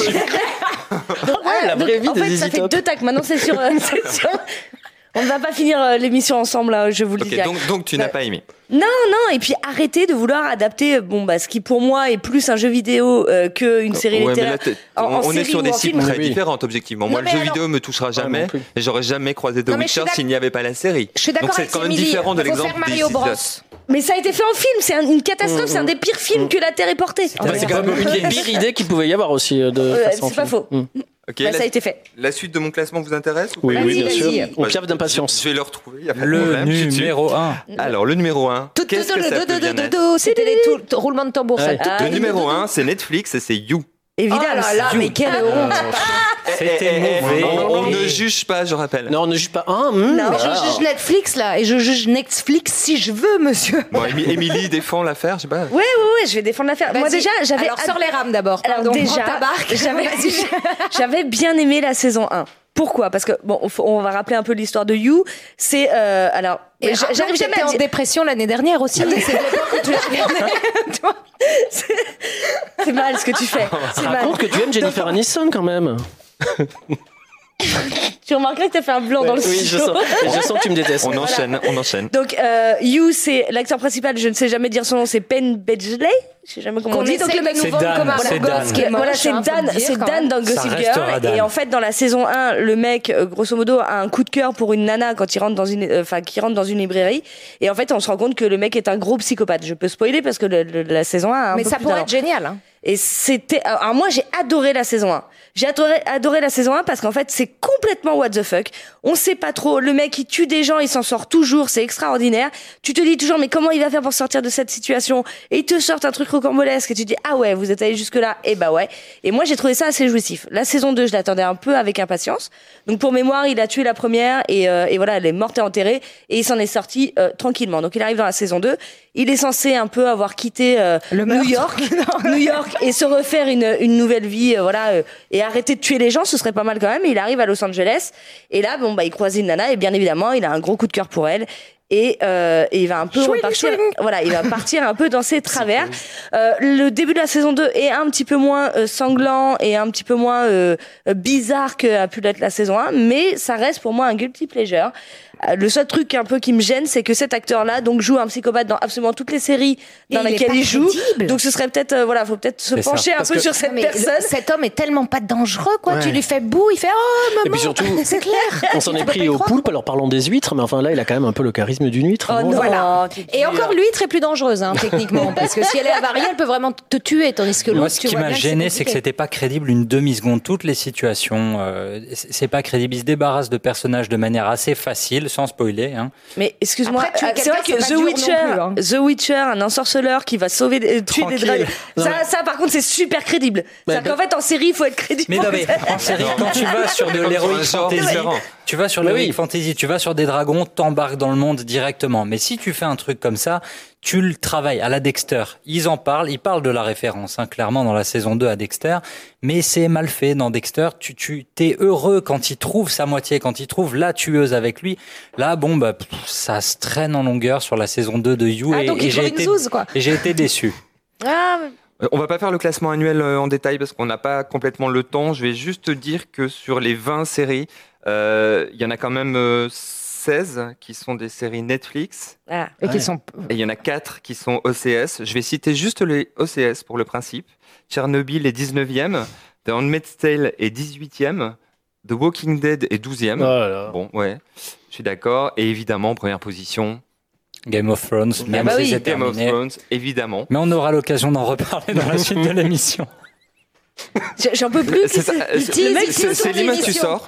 Donc, voilà, la donc, vraie vie en de fait, Z Z ça fait Top. deux tacs. Maintenant, c'est sur, euh, c'est sur- On ne va pas finir euh, l'émission ensemble, là, je vous le Ok, dis. donc, donc tu n'as pas aimé. Non, non, et puis arrêtez de vouloir adapter, euh, bon, bah, ce qui pour moi est plus un jeu vidéo euh, qu'une série Ouais, mais littéraire. là, t'es- en- en on est série sur ou des en cibles film. très Oui. différentes, objectivement. Non, Moi, le mais jeu alors- vidéo me touchera jamais non plus. et j'aurais jamais croisé The Non, mais je suis Witcher d'ac- s'il n'y avait pas la série. Je suis d'accord Donc c'est avec quand même Émilie. différent de Faut l'exemple faire Mario This Is Bros. Us. Mais ça a été fait en film, c'est un- une catastrophe, c'est un des pires films que la Terre ait porté. Bah, c'est quand même une des pires idées qu'il pouvait y avoir aussi. euh, De Euh, faire ça en c'est pas film. faux. Mm. Ok, Bah, la, ça a été fait. la suite de mon classement vous intéresse ou Oui, pas oui, Vas-y, bien sûr. vas-y. On Bah, piaffe d'impatience. Je vais le retrouver. y a pas de Le problème, je suis dessus. numéro un. Alors, le numéro un, Tout, qu'est-ce tout, que ça tout, peut tout, bien tout, être tout, C'était les tout- tout- roulements de tambour. ça. Ouais. Tout, Ah, Le tout, numéro tout, un, c'est Netflix et c'est You. Évidemment. Oh là là, mais quelle honte. C'était Eh, eh, eh, mauvais. on, on ne juge pas, je rappelle. Non, on ne juge pas. Ah, hum, Non, mais voilà. je juge Netflix là, et je juge Netflix si je veux, monsieur. Bon, Émi- Émilie défend l'affaire, je sais pas. Ouais, ouais, ouais, je vais défendre l'affaire. Moi Vas-y. déjà, j'avais. Alors, sors les rames d'abord. Alors Pardon, déjà, prends ta barque. j'avais, Vas-y. j'avais bien aimé la saison un. Pourquoi? Parce que bon, faut- on va rappeler un peu l'histoire de You. C'est euh, alors, Et j'a- j'arrive jamais j'étais à en dire. dépression l'année dernière aussi. C'est l'époque où tu l'as regardé. Tu vois. C'est mal ce que tu fais. C'est mal. Raconte que tu aimes Jennifer Aniston quand même. Tu remarqueras que t'as fait un blanc dans le Oui, je studio. sens, je sens que tu me détestes. On enchaîne, on enchaîne. Donc, euh, You, c'est l'acteur principal. Je ne sais jamais dire son nom. C'est Penn Badgley. Je sais jamais comment on Qu'on dit. Donc essaie le mec de nous C'est vendre Dan, comme un c'est beau Dan. gosse qui est voilà, moche, c'est hein, faut Dan, le dire, c'est quand Dan même. dans Ça Gossip restera Girl. Dan. Et en fait, dans la saison un, le mec, euh, grosso modo, a un coup de cœur pour une nana quand il rentre dans une, euh, enfin, qui rentre dans une librairie. Et en fait, on se rend compte que le mec est un gros psychopathe. Je peux spoiler parce que le- le- la saison un a un Mais peu ça plus pourrait d'avant. être génial. Hein. Et c'était, alors moi j'ai adoré la saison un. J'ai adoré, adoré la saison un parce qu'en fait c'est complètement what the fuck. On sait pas trop. Le mec il tue des gens, il s'en sort toujours, c'est extraordinaire. Tu te dis toujours mais comment il va faire pour sortir de cette situation? Et il te sort un truc rocambolesque et tu te dis ah ouais vous êtes allé jusque là. Et bah ouais. Et moi j'ai trouvé ça assez jouissif. La saison deux je l'attendais un peu avec impatience. Donc pour mémoire il a tué la première et, euh, et voilà elle est morte et enterrée et il s'en est sorti euh, tranquillement. Donc il arrive dans la saison deux. Il est censé un peu avoir quitté euh, Le New meurtre. York, New York et se refaire une, une nouvelle vie, euh, voilà, euh, et arrêter de tuer les gens, ce serait pas mal quand même. Et il arrive à Los Angeles et là, bon bah, il croise une nana et bien évidemment, il a un gros coup de cœur pour elle. Et, euh, et il va un peu Chouing, repartir, chouing. voilà, il va partir un peu dans ses travers. Euh, le début de la saison deux est un petit peu moins euh, sanglant et un petit peu moins euh, euh, bizarre que a pu l'être la saison un, mais ça reste pour moi un guilty pleasure. Euh, le seul truc un peu qui me gêne, c'est que cet acteur-là donc joue un psychopathe dans absolument toutes les séries dans Et il est lesquelles pas il joue. crédible. Donc ce serait peut-être, euh, voilà, faut peut-être se C'est ça. pencher un Parce peu que- sur cette Mais le- personne. cet homme est tellement pas dangereux, quoi. Ouais. Tu lui fais boue, il fait oh maman. Et puis surtout, c'est clair. on s'en Tu est peux pris pas y au croire. poulpe, alors parlons des huîtres, mais enfin là, il a quand même un peu le charisme d'une huître. Oh non, Voilà. tu te Et dis, encore euh, l'huître est plus dangereuse, hein, techniquement, parce que si elle est avariée, elle peut vraiment te tuer, tandis que Moi, l'autre, ce tu qui vois m'a bien gêné, c'est que compliqué. c'était pas crédible une demi-seconde. Toutes les situations, euh, c'est c'est pas crédible. Ils se débarrassent de personnages de manière assez facile, sans spoiler. Hein. Mais excuse-moi, Après, tuer euh, c'est vrai quelqu'un, que c'est The pas dur Witcher, non plus, hein. The Witcher, un ensorceleur qui va sauver, euh, tuer des Tranquille. dragons. Non, Ça, mais- ça, par contre, c'est super crédible. Mais- C'est-à-dire qu'en fait, en série, il faut être crédible. Mais non, mais en série, quand tu vas sur de Comme sur un l'héroïque genre fantasy, différent. Tu vas sur le oui. Fantasy, tu vas sur des dragons, t'embarques dans le monde directement. Mais si tu fais un truc comme ça, tu le travailles à la Dexter. Ils en parlent, ils parlent de la référence, hein, clairement dans la saison deux à Dexter. Mais c'est mal fait dans Dexter. Tu, tu, t'es heureux quand il trouve sa moitié, quand il trouve la tueuse avec lui. Là, bon, bah, pff, ça se traîne en longueur sur la saison deux de You. Ah, et, donc et il j'ai une été, zouze, quoi. et j'ai été déçu. Ah, On va pas faire le classement annuel en détail parce qu'on n'a pas complètement le temps. Je vais juste te dire que sur les vingt séries, il euh, y en a quand même euh, seize qui sont des séries Netflix. ah. Et Ouais. qui sont. Et il y en a quatre qui sont O C S. Je vais citer juste les O C S pour le principe. Tchernobyl est dix-neuvième, The Handmaid's Tale est dix-huitième, The Walking Dead est douzième. Oh là là. Bon, ouais, je suis d'accord. Et évidemment, première position, Game of Thrones, même bah si oui. c'est Game of terminé. Thrones, évidemment. Mais on aura l'occasion d'en reparler dans la suite de l'émission. J'en peux plus. C'est ça, Le c'est- mec, c'est- il c'est l'image tu sors.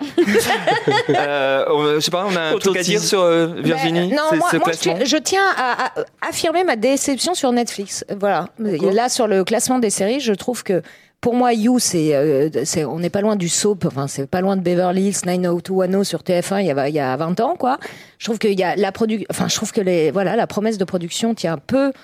euh, on- je sais pas, on a un truc à dire sur euh, Virginie, Ben, non, c'est- moi, ce moi, classement. je, je tiens à, à affirmer ma déception sur Netflix. Voilà. Là, sur le classement des séries, je trouve que pour moi, You, c'est, euh, c'est, on n'est pas loin du soap. Enfin, c'est pas loin de Beverly Hills neuf cent deux un oh sur T F un il y a, il y a vingt ans, quoi. Je trouve qu'il y a la produ, enfin, je trouve que les, voilà, la promesse de production tient peu.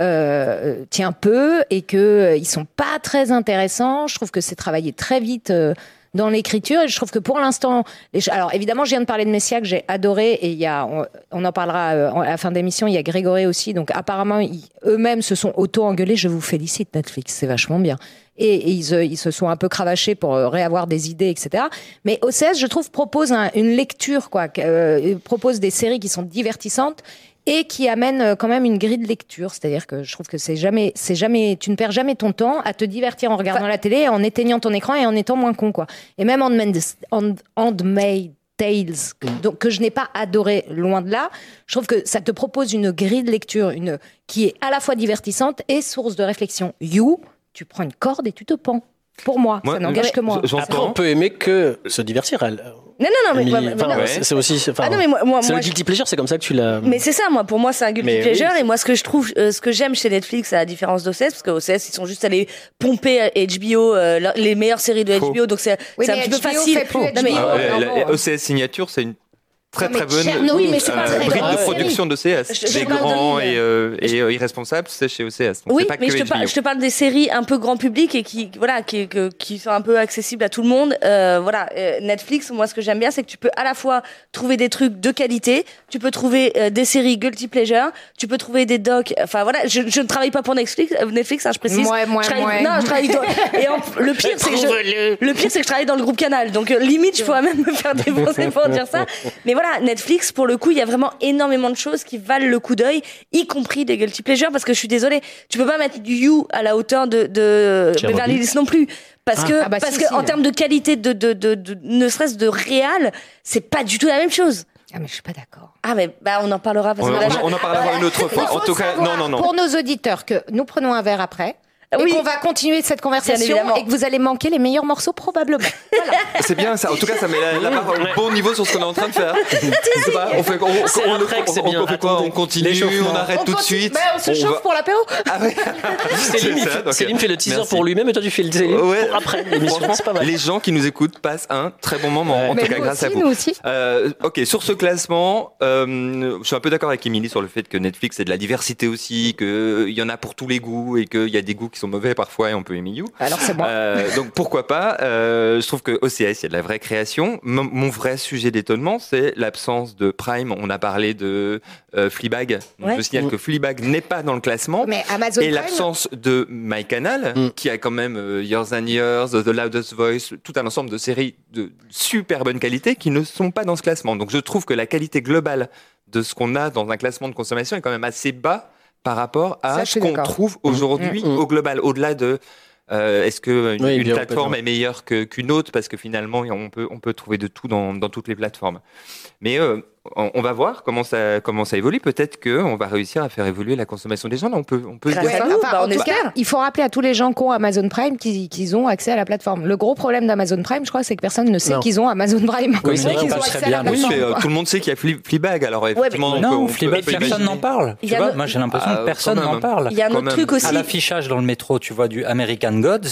Euh, tient peu et que euh, ils sont pas très intéressants. Je trouve que c'est travaillé très vite euh, dans l'écriture et je trouve que pour l'instant, les... alors évidemment, je viens de parler de Messia que j'ai adoré et il y a, on, on en parlera euh, à la fin d'émission. Il y a Grégory aussi, donc apparemment ils, eux-mêmes se sont auto-engueulés. Je vous félicite Netflix, c'est vachement bien. Et, et ils, euh, ils se sont un peu cravachés pour euh, réavoir des idées, et cetera. Mais O C S, je trouve, propose un, une lecture, quoi, euh, propose des séries qui sont divertissantes. Et qui amène quand même une grille de lecture, c'est-à-dire que je trouve que c'est jamais, c'est jamais, tu ne perds jamais ton temps à te divertir en regardant Enfin, la télé, en éteignant ton écran et en étant moins con, quoi. Et même Handmaid's Hand- Handmaid's Tales, donc que je n'ai pas adoré, loin de là. Je trouve que ça te propose une grille de lecture, une qui est à la fois divertissante et source de réflexion. You, tu prends une corde et tu te pends. Pour moi, Moi, ça n'engage que moi. j'entends. Après, on peut aimer que se divertir. Elle. Non, non, non, mais, Émilie, ouais, mais enfin, non. ouais. c'est c'est aussi. Enfin, Ah non, mais moi, moi, c'est moi, le guilty pleasure, c'est comme ça que tu l'as. Mais c'est ça, moi, pour moi, c'est un guilty Mais pleasure. oui. Et moi, ce que je trouve, euh, ce que j'aime chez Netflix, à la différence d'O C S, parce qu'O C S, ils sont juste allés pomper à H B O, euh, leur- les meilleures séries de Faux. H B O, donc c'est Oui, c'est un mais petit peu H B O facile. fait plus Non, H B O. mais- Ah ouais, non, la- non. la O C S Signature, c'est une très Non, mais très bonne Tchernobyl, mais c'est pas euh, très brique grave. de production d'O C S. Je- je Les parle de grands lui, et, euh, et euh, irresponsables, c'est chez O C S. Donc Oui, c'est pas mais que je te, H B O. parle, je te parle des séries un peu grand public et qui, voilà, qui, que- qui sont un peu accessibles à tout le monde. Euh, voilà, euh, Netflix, moi, ce que j'aime bien, c'est que tu peux à la fois trouver des trucs de qualité, tu peux trouver euh, des séries guilty pleasure, tu peux trouver des docs. Enfin voilà, je, je ne travaille pas pour Netflix, euh, Netflix, hein, je précise. Mouais, mouais, Je travaille- mouais. Non, je travaille. Dans, et en- le pire, c'est que je, le pire, c'est que je travaille dans le groupe Canal. Donc euh, limite, je pourrais même me faire défoncer pour dire ça. Mais voilà, Netflix, pour le coup, il y a vraiment énormément de choses qui valent le coup d'œil, y compris des guilty pleasure, parce que je suis désolée, tu peux pas mettre du You à la hauteur de, de Tchernobyl. Beverly Hills non plus. Parce que, Ah bah parce si, que si, en là. termes de qualité, de, de, de, de, ne serait-ce de réal, c'est pas du tout la même chose. Ah, mais je suis pas d'accord. Ah, mais bah, on en parlera parce On, que là, on- je- on en parlera une autre Il fois. faut En tout cas, savoir, non, non, non. pour nos auditeurs, que nous prenons un verre après. Et Oui. qu'on va continuer cette Bien conversation évidemment. et que vous allez manquer les meilleurs morceaux probablement. Voilà. C'est bien ça. En tout cas, ça met la, la barre au bon niveau sur ce qu'on est en train de faire. Je sais pas, on fait, on, on, C'est on- après que c'est on- bien. on fait quoi? Attendez. On continue, L'échauffement. on arrête On tout de continue- suite. Ben, on se On chauffe va- pour l'apéro. Ah ouais. Céline, C'est il ça, fait- donc, Céline fait le teaser merci. pour lui-même et toi tu fais le teaser Ouais. pour après l'émission. Franchement, C'est pas mal. les gens qui nous écoutent passent un très bon moment. En Mais tout cas, nous grâce aussi, à vous. nous aussi. Euh, ok, sur ce classement, euh, je suis un peu d'accord avec Émilie sur le fait que Netflix c'est de la diversité aussi, qu'il y en a pour tous les goûts et qu'il y a des goûts qui sont mauvais parfois et on peut aimer You. Alors c'est moi. Euh, donc pourquoi pas euh, Je trouve que O C S il y a de la vraie création. Mon, mon vrai sujet d'étonnement, c'est l'absence de Prime. On a parlé de euh, Fleabag. Donc, Ouais. Je signale que Fleabag n'est pas dans le classement. Mais Amazon Et Prime, l'absence de MyCanal, Mm. qui a quand même euh, Years and Years, The Loudest Voice, tout un ensemble de séries de super bonne qualité qui ne sont pas dans ce classement. Donc je trouve que la qualité globale de ce qu'on a dans un classement de consommation est quand même assez bas par rapport Ça, à je ce suis qu'on d'accord. trouve aujourd'hui Mm, mm. au global, au-delà de euh, est-ce que Oui, une bien, plateforme complètement. est meilleure que, qu'une autre, parce que finalement on peut, on peut trouver de tout dans, dans toutes les plateformes. Mais euh, on, on va voir comment ça, comment ça évolue. Peut-être qu'on va réussir à faire évoluer la consommation des gens. Là, on peut, on peut se Grâce dire à ça. nous, Enfin, bah, en on tout espère. cas, il faut rappeler à tous les gens qui ont Amazon Prime qu'ils qu'ils ont accès à la plateforme. Le gros problème d'Amazon Prime, je crois, c'est que personne ne sait Non. qu'ils ont Amazon Prime. Oui, C'est c'est vrai, qu'ils on ont passerait accès à la bien Oui, dessus. mais plateforme. euh, tout le monde sait qu'il y a Fle- Fleabag, alors effectivement, on peut- Non, on peut- Fleabag, on peut personne imaginer. n'en parle. Il Tu y a vois, un- moi j'ai l'impression Ah, que personne quand même. n'en parle. Il y a un Quand autre même. truc aussi. À l'affichage dans le métro, tu vois du American Gods.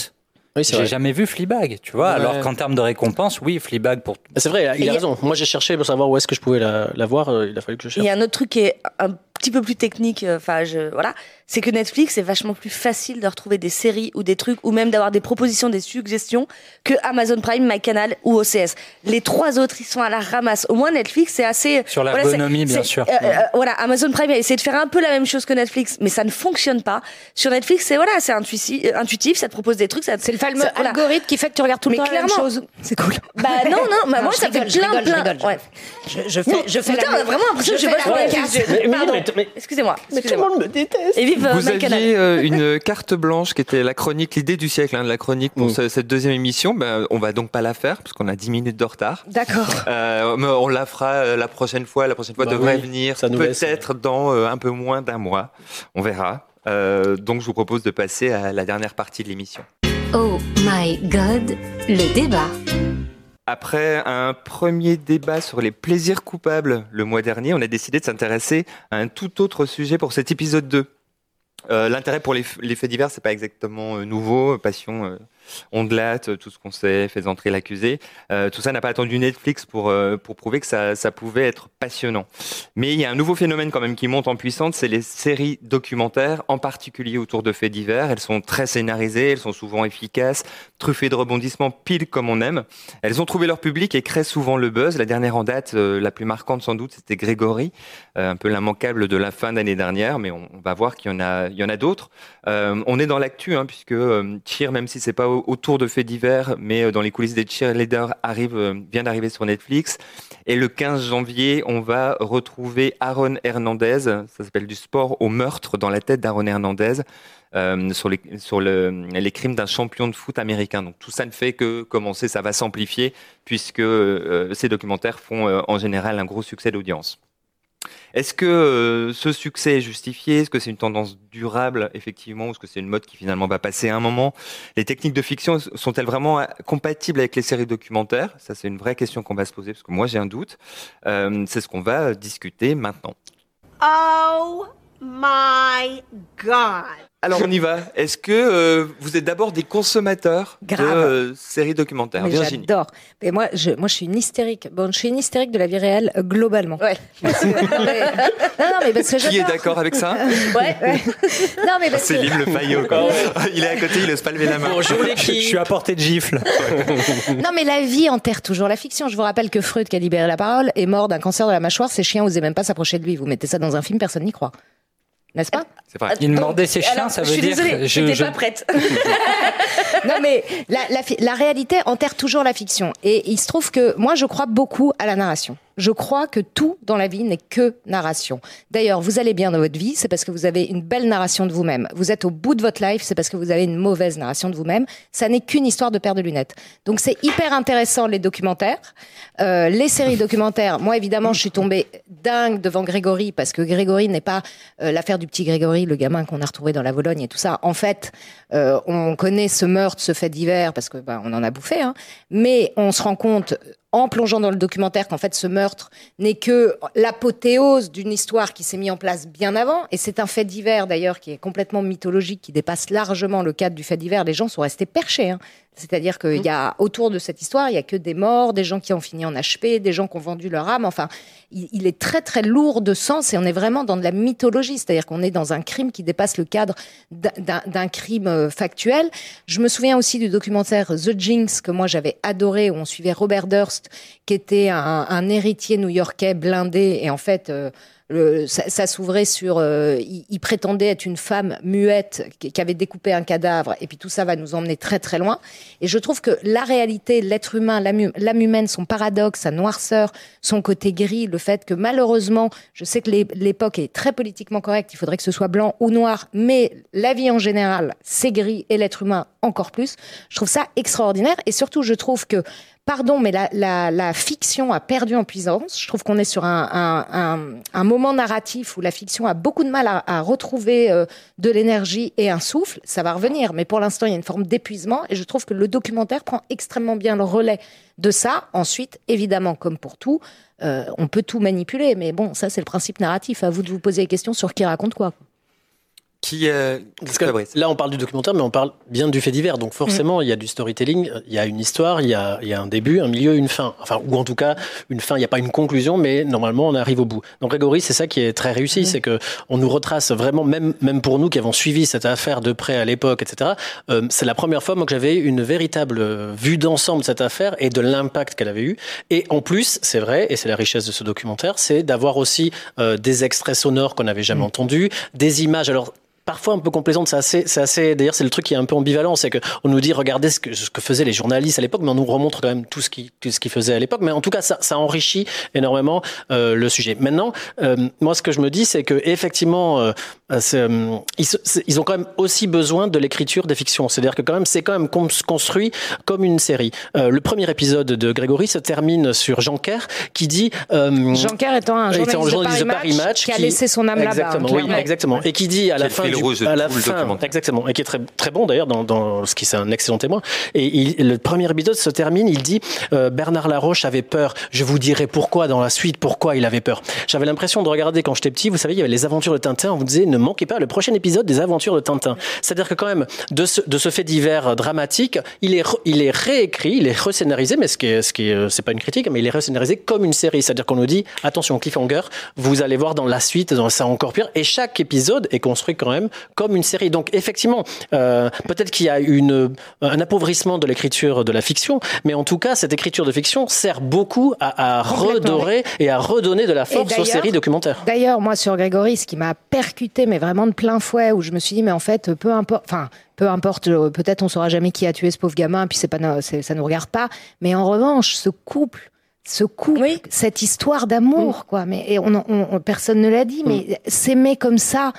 Oui, c'est j'ai vrai. jamais vu Fleabag, tu vois. Ouais. Alors qu'en termes de récompense, oui, Fleabag pour. C'est vrai, il Et a y a- raison. Moi, j'ai cherché pour savoir où est-ce que je pouvais la, la voir. euh, Il a fallu que je Il cherche. y a un autre truc qui est un petit peu plus technique, enfin, je, voilà. C'est que Netflix, c'est vachement plus facile de retrouver des séries ou des trucs, ou même d'avoir des propositions, des suggestions, que Amazon Prime, MyCanal ou O C S. Les trois autres, ils sont à la ramasse. Au moins, Netflix, c'est assez... Sur voilà, l'ergonomie, c'est- bien c'est- sûr. euh, euh, voilà, Amazon Prime a essayé de faire un peu la même chose que Netflix, mais ça ne fonctionne pas. Sur Netflix, c'est, voilà, c'est intuitif, euh, intuitif, ça te propose des trucs, ça te- C'est le fameux ça- voilà. algorithme qui fait que tu regardes tout le Mais temps la même clairement. chose. C'est cool. Bah non, non, bah Non, moi, je ça rigole, fait je plein, rigole, je plein. rigole, je ouais. Je, je fais, je fais Putain, la on a vraiment l'impression que je je fais bosse pour la les même cases. Mais- mais- Pardon. mais- mais- Excusez-moi. Mais tout le excusez-moi. monde me déteste. Et vive euh, Vous MyCanal. aviez euh, une carte blanche qui était la chronique, l'idée du siècle, hein, de la chronique pour Mm. ce- cette deuxième émission. Ben, on va donc pas la faire parce qu'on a dix minutes de retard. D'accord. Euh, mais on la fera euh, la prochaine fois. La prochaine fois Bah devrait oui, venir ça nous laisse, peut-être dans euh, un peu moins d'un mois. On verra. Euh, donc je vous propose de passer à la dernière partie de l'émission. Oh my god, le débat. Après un premier débat sur les plaisirs coupables le mois dernier, on a décidé de s'intéresser à un tout autre sujet pour cet épisode deux. Euh, l'intérêt pour les, f- les faits divers, c'est pas exactement euh, nouveau. Passion, euh, ondelate, tout ce qu'on sait, fait entrer l'accusé. Euh, tout ça n'a pas attendu Netflix pour euh, pour prouver que ça ça pouvait être passionnant. Mais il y a un nouveau phénomène quand même qui monte en puissance, c'est les séries documentaires, en particulier autour de faits divers. Elles sont très scénarisées, elles sont souvent efficaces, truffées de rebondissements pile comme on aime. Elles ont trouvé leur public et créent souvent le buzz. La dernière en date, euh, la plus marquante sans doute, c'était Grégory, euh, un peu l'immanquable de la fin d'année dernière, mais on, on va voir qu'il y en a il y en a d'autres. Euh, on est dans l'actu, hein, puisque euh, Cheer, même si c'est pas au- autour de faits divers, mais euh, dans les coulisses des cheerleaders, arrive, euh, vient d'arriver sur Netflix. Et le quinze janvier, on va retrouver Aaron Hernandez, ça s'appelle Du sport au meurtre dans la tête d'Aaron Hernandez, euh, sur, les, sur le, les crimes d'un champion de foot américain. Donc tout ça ne fait que, comme on sait, ça va s'amplifier, puisque euh, ces documentaires font euh, en général un gros succès d'audience. Est-ce que euh, ce succès est justifié? Est-ce que c'est une tendance durable, effectivement, ou est-ce que c'est une mode qui finalement va passer à un moment? Les techniques de fiction sont-elles vraiment compatibles avec les séries documentaires? Ça, c'est une vraie question qu'on va se poser, parce que moi, j'ai un doute. Euh, c'est ce qu'on va discuter maintenant. Oh my God. Alors, on y va. Est-ce que euh, vous êtes d'abord des consommateurs Grave. de euh, séries documentaires? Mais Virginie. j'adore. Mais moi, je, moi, je suis une hystérique. Bon, je suis une hystérique de la vie réelle euh, globalement. Ouais. Parce que- non, mais, non, non, mais parce que Qui est j'adore. d'accord avec ça? Ouais. Non, mais parce que Céline Le Fayot, quoi. Il est à côté, il ose pas lever la main. Bonjour Je, je l'équipe. suis à portée de gifle. non, mais la vie enterre toujours la fiction. Je vous rappelle que Freud, qui a libéré la parole, est mort d'un cancer de la mâchoire. Ses chiens osaient même pas s'approcher de lui. Vous mettez ça dans un film, personne n'y croit. N'est-ce pas? C'est vrai. Il mordait ses chiens, Alors, ça je veut suis dire. désolée, je- j'étais je- pas prête. Non, mais la, la, fi- la réalité enterre toujours la fiction. Et il se trouve que moi, je crois beaucoup à la narration. Je crois que tout dans la vie n'est que narration. D'ailleurs, vous allez bien dans votre vie, c'est parce que vous avez une belle narration de vous-même. Vous êtes au bout de votre life, c'est parce que vous avez une mauvaise narration de vous-même. Ça n'est qu'une histoire de paire de lunettes. Donc c'est hyper intéressant, les documentaires. Euh, les séries documentaires, moi évidemment, je suis tombée dingue devant Grégory, parce que Grégory n'est pas euh, l'affaire du petit Grégory, le gamin qu'on a retrouvé dans la Vologne et tout ça. En fait, euh, on connaît ce meurtre, ce fait divers, parce que bah, on en a bouffé, hein. Mais on se rend compte, en plongeant dans le documentaire, qu'en fait ce meurtre n'est que l'apothéose d'une histoire qui s'est mise en place bien avant, et c'est un fait divers d'ailleurs qui est complètement mythologique, qui dépasse largement le cadre du fait divers. Les gens sont restés perchés, hein. C'est-à-dire qu'il y a autour de cette histoire, il y a que des morts, des gens qui ont fini en H P, des gens qui ont vendu leur âme. Enfin, il, il est très très lourd de sens et on est vraiment dans de la mythologie, c'est-à-dire qu'on est dans un crime qui dépasse le cadre d'un- d'un d'un crime euh, factuel. Je me souviens aussi du documentaire The Jinx que moi j'avais adoré, où on suivait Robert Durst, qui était un, un héritier new-yorkais blindé, et en fait euh, le, ça, ça s'ouvrait sur, euh, il, il prétendait être une femme muette qui, qui avait découpé un cadavre, et puis tout ça va nous emmener très très loin. Et je trouve que la réalité, l'être humain, l'âme hu- l'âme humaine, son paradoxe, sa noirceur, son côté gris, le fait que malheureusement, je sais que l'é- l'époque est très politiquement correcte, il faudrait que ce soit blanc ou noir, mais la vie en général, c'est gris, et l'être humain encore plus. Je trouve ça extraordinaire, et surtout je trouve que, pardon, mais la, la, la fiction a perdu en puissance. Je trouve qu'on est sur un, un, un, un moment narratif où la fiction a beaucoup de mal à, à retrouver euh, de l'énergie et un souffle. Ça va revenir, mais pour l'instant, il y a une forme d'épuisement, et je trouve que le documentaire prend extrêmement bien le relais de ça. Ensuite, évidemment, comme pour tout, euh, on peut tout manipuler, mais bon, ça c'est le principe narratif. À vous de vous poser des questions sur qui raconte quoi. qui euh, Parce que là, on parle du documentaire, mais on parle bien du fait divers. Donc forcément, mmh. il y a du storytelling, il y a une histoire, il y a, il y a un début, un milieu, une fin. Enfin, ou en tout cas, une fin. Il n'y a pas une conclusion, mais normalement, on arrive au bout. Donc Grégory, c'est ça qui est très réussi, mmh. c'est que on nous retrace vraiment, même même pour nous qui avons suivi cette affaire de près à l'époque, et cetera. Euh, c'est la première fois moi que j'avais une véritable vue d'ensemble de cette affaire et de l'impact qu'elle avait eu. Et en plus, c'est vrai, et c'est la richesse de ce documentaire, c'est d'avoir aussi euh, des extraits sonores qu'on n'avait jamais mmh. entendus, des images. Alors parfois un peu complaisantes, c'est assez, c'est assez, d'ailleurs c'est le truc qui est un peu ambivalent, c'est que on nous dit regardez ce que, ce que faisaient les journalistes à l'époque, mais on nous remontre quand même tout ce qui, tout ce qu'ils faisaient à l'époque, mais en tout cas ça, ça enrichit énormément euh, le sujet. Maintenant, euh, moi ce que je me dis, c'est que effectivement, euh, c'est, euh, ils, ils ont quand même aussi besoin de l'écriture des fictions, c'est-à-dire que quand même c'est quand même construit comme une série. Euh, le premier épisode de Grégory se termine sur Jean Kerr qui dit euh, Jean Kerr étant un journaliste, étant journaliste de Paris, de Paris Match, Match qui a laissé son âme là-bas. Exactement, oui, exactement, et qui dit à la fin du, à la fin, exactement, et qui est très très bon d'ailleurs dans, dans ce qui c'est un excellent témoin. Et il, le premier épisode se termine, il dit euh, Bernard Laroche avait peur. Je vous dirai pourquoi dans la suite, pourquoi il avait peur. J'avais l'impression de regarder quand j'étais petit. Vous savez, il y avait les aventures de Tintin. On vous disait ne manquez pas le prochain épisode des aventures de Tintin. C'est-à-dire que quand même de ce, de ce fait divers dramatique, il est il est réécrit, il est rescénarisé, mais ce qui est ce qui est, c'est pas une critique, mais il est rescénarisé comme une série. C'est-à-dire qu'on nous dit attention cliffhanger, vous allez voir dans la suite, dans ça encore pire. Et chaque épisode est construit quand même comme une série. Donc effectivement, euh, peut-être qu'il y a une, un appauvrissement de l'écriture de la fiction, mais en tout cas, cette écriture de fiction sert beaucoup à, à redorer et à redonner de la force aux séries documentaires. D'ailleurs, moi, sur Grégory, ce qui m'a percuté, mais vraiment de plein fouet, où je me suis dit, mais en fait, peu importe, enfin, peu importe, peut-être on saura jamais qui a tué ce pauvre gamin, puis c'est pas, c'est, ça nous regarde pas, mais en revanche, ce couple, ce couple, oui. cette histoire d'amour, mmh. quoi. Mais et on, on, on, personne ne l'a dit, mmh. mais s'aimer comme ça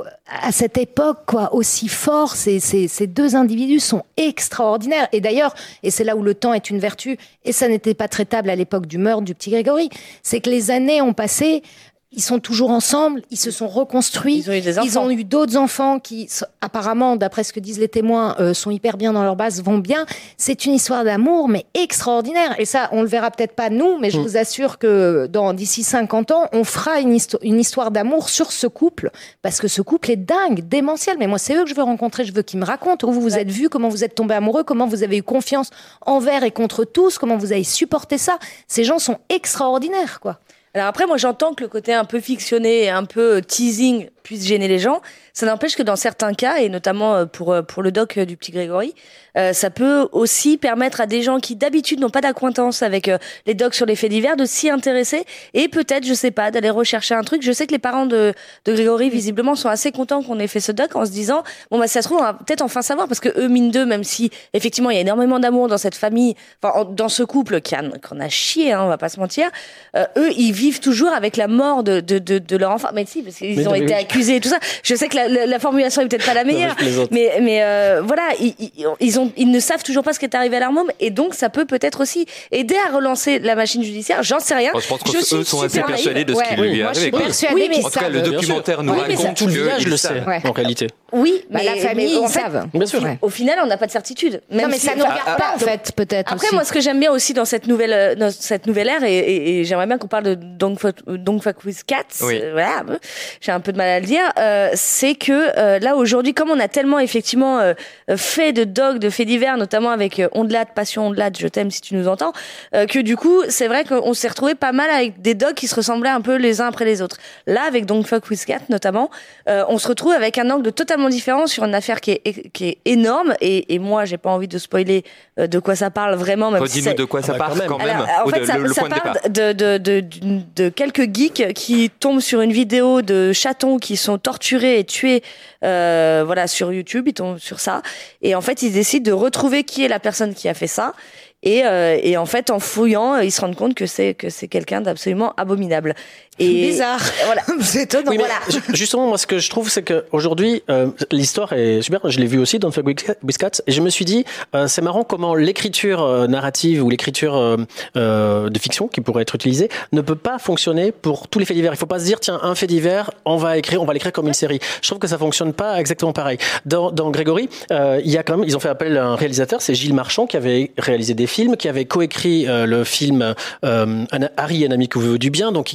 à cette époque, quoi, aussi fort, ces, ces, ces deux individus sont extraordinaires. Et d'ailleurs, et c'est là où le temps est une vertu, et ça n'était pas traitable à l'époque du meurtre du petit Grégory, c'est que les années ont passé. Ils sont toujours ensemble, ils se sont reconstruits, ils ont eu, des enfants. Ils ont eu d'autres enfants qui, apparemment, d'après ce que disent les témoins, euh, sont hyper bien dans leur base, vont bien. C'est une histoire d'amour, mais extraordinaire. Et ça, on le verra peut-être pas nous, mais je mmh. vous assure que dans d'ici cinquante ans, on fera une, histo- une histoire d'amour sur ce couple, parce que ce couple est dingue, démentiel. Mais moi, c'est eux que je veux rencontrer, je veux qu'ils me racontent où vous vous êtes vus, comment vous êtes tombés amoureux, comment vous avez eu confiance envers et contre tous, comment vous avez supporté ça. Ces gens sont extraordinaires, quoi. Alors après, moi, j'entends que le côté un peu fictionné et un peu teasing puisse gêner les gens. Ça n'empêche que dans certains cas, et notamment pour pour le doc du petit Grégory, euh, ça peut aussi permettre à des gens qui d'habitude n'ont pas d'acquaintance avec euh, les docs sur les faits divers de s'y intéresser et peut-être, je sais pas, d'aller rechercher un truc. Je sais que les parents de de Grégory visiblement sont assez contents qu'on ait fait ce doc en se disant bon bah ça se trouve on va peut-être enfin savoir, parce que eux mine d'eux, même si effectivement il y a énormément d'amour dans cette famille, enfin dans ce couple qui a qu'on a chié, hein, on va pas se mentir, euh, eux ils vivent toujours avec la mort de de de, de leur enfant. Mais si, parce qu'ils mais ont été oui. accusés et tout ça. Je sais que la, la, la formulation est peut-être pas la meilleure, non, mais mais euh, voilà, ils, ils, ils ont ils ne savent toujours pas ce qui est arrivé à leur môme, et donc ça peut peut-être aussi aider à relancer la machine judiciaire. J'en sais rien. Bon, je pense qu'eux sont assez persuadés de ce ouais. qui oui, lui est arrivé. Moi, je suis persuadée oui, en tout cas, le documentaire nous oui, raconte tout le village le sait ouais. en réalité. Oui, bah, mais la famille, mais, ils fait, savent. Bien sûr. Au final, on n'a pas de certitude. Même non, mais si ça ne nous regarde pas, en fait, peut-être. Après, aussi. moi, ce que j'aime bien aussi dans cette nouvelle, dans cette nouvelle ère, et, et, et j'aimerais bien qu'on parle de Don't Fuck, Don't Fuck with Cats. Oui. Euh, voilà, j'ai un peu de mal à le dire. Euh, c'est que euh, là aujourd'hui, comme on a tellement effectivement euh, fait de dogs, de faits divers, notamment avec euh, Ondelat, Passion Ondelat, je t'aime si tu nous entends, euh, que du coup, c'est vrai qu'on s'est retrouvé pas mal avec des dogs qui se ressemblaient un peu les uns après les autres. Là, avec Don't Fuck with Cats notamment, euh, on se retrouve avec un angle totalement différent sur une affaire qui est qui est énorme. Et, et moi, j'ai pas envie de spoiler euh, de quoi ça parle vraiment. Même Dis-nous si de quoi ça parle quand même. Alors, en fait, de, ça, le, le ça point parle de, de, de, de, de, de quelques geeks qui tombent sur une vidéo de chatons qui sont torturés et tués, euh, voilà, sur YouTube. Ils tombent sur ça. Et en fait, ils décident de retrouver qui est la personne qui a fait ça. Et, euh, et en fait, en fouillant, ils se rendent compte que c'est que c'est quelqu'un d'absolument abominable. Et bizarre. Voilà, c'est étonnant. Oui, voilà. Justement, moi, ce que je trouve, c'est que aujourd'hui, euh, l'histoire est super. Je l'ai vu aussi dans Fuck with Cats, et je me suis dit, euh, c'est marrant comment l'écriture euh, narrative ou l'écriture euh, euh, de fiction qui pourrait être utilisée ne peut pas fonctionner pour tous les faits divers. Il faut pas se dire, tiens, un fait divers, on va écrire, on va l'écrire comme une série. Je trouve que ça fonctionne pas exactement pareil. Dans, dans Grégory, euh, il y a quand même, ils ont fait appel à un réalisateur, c'est Gilles Marchand, qui avait réalisé des films, qui avait coécrit euh, le film euh, Harry, un ami qui vous veut du bien, donc qui, qui baignait un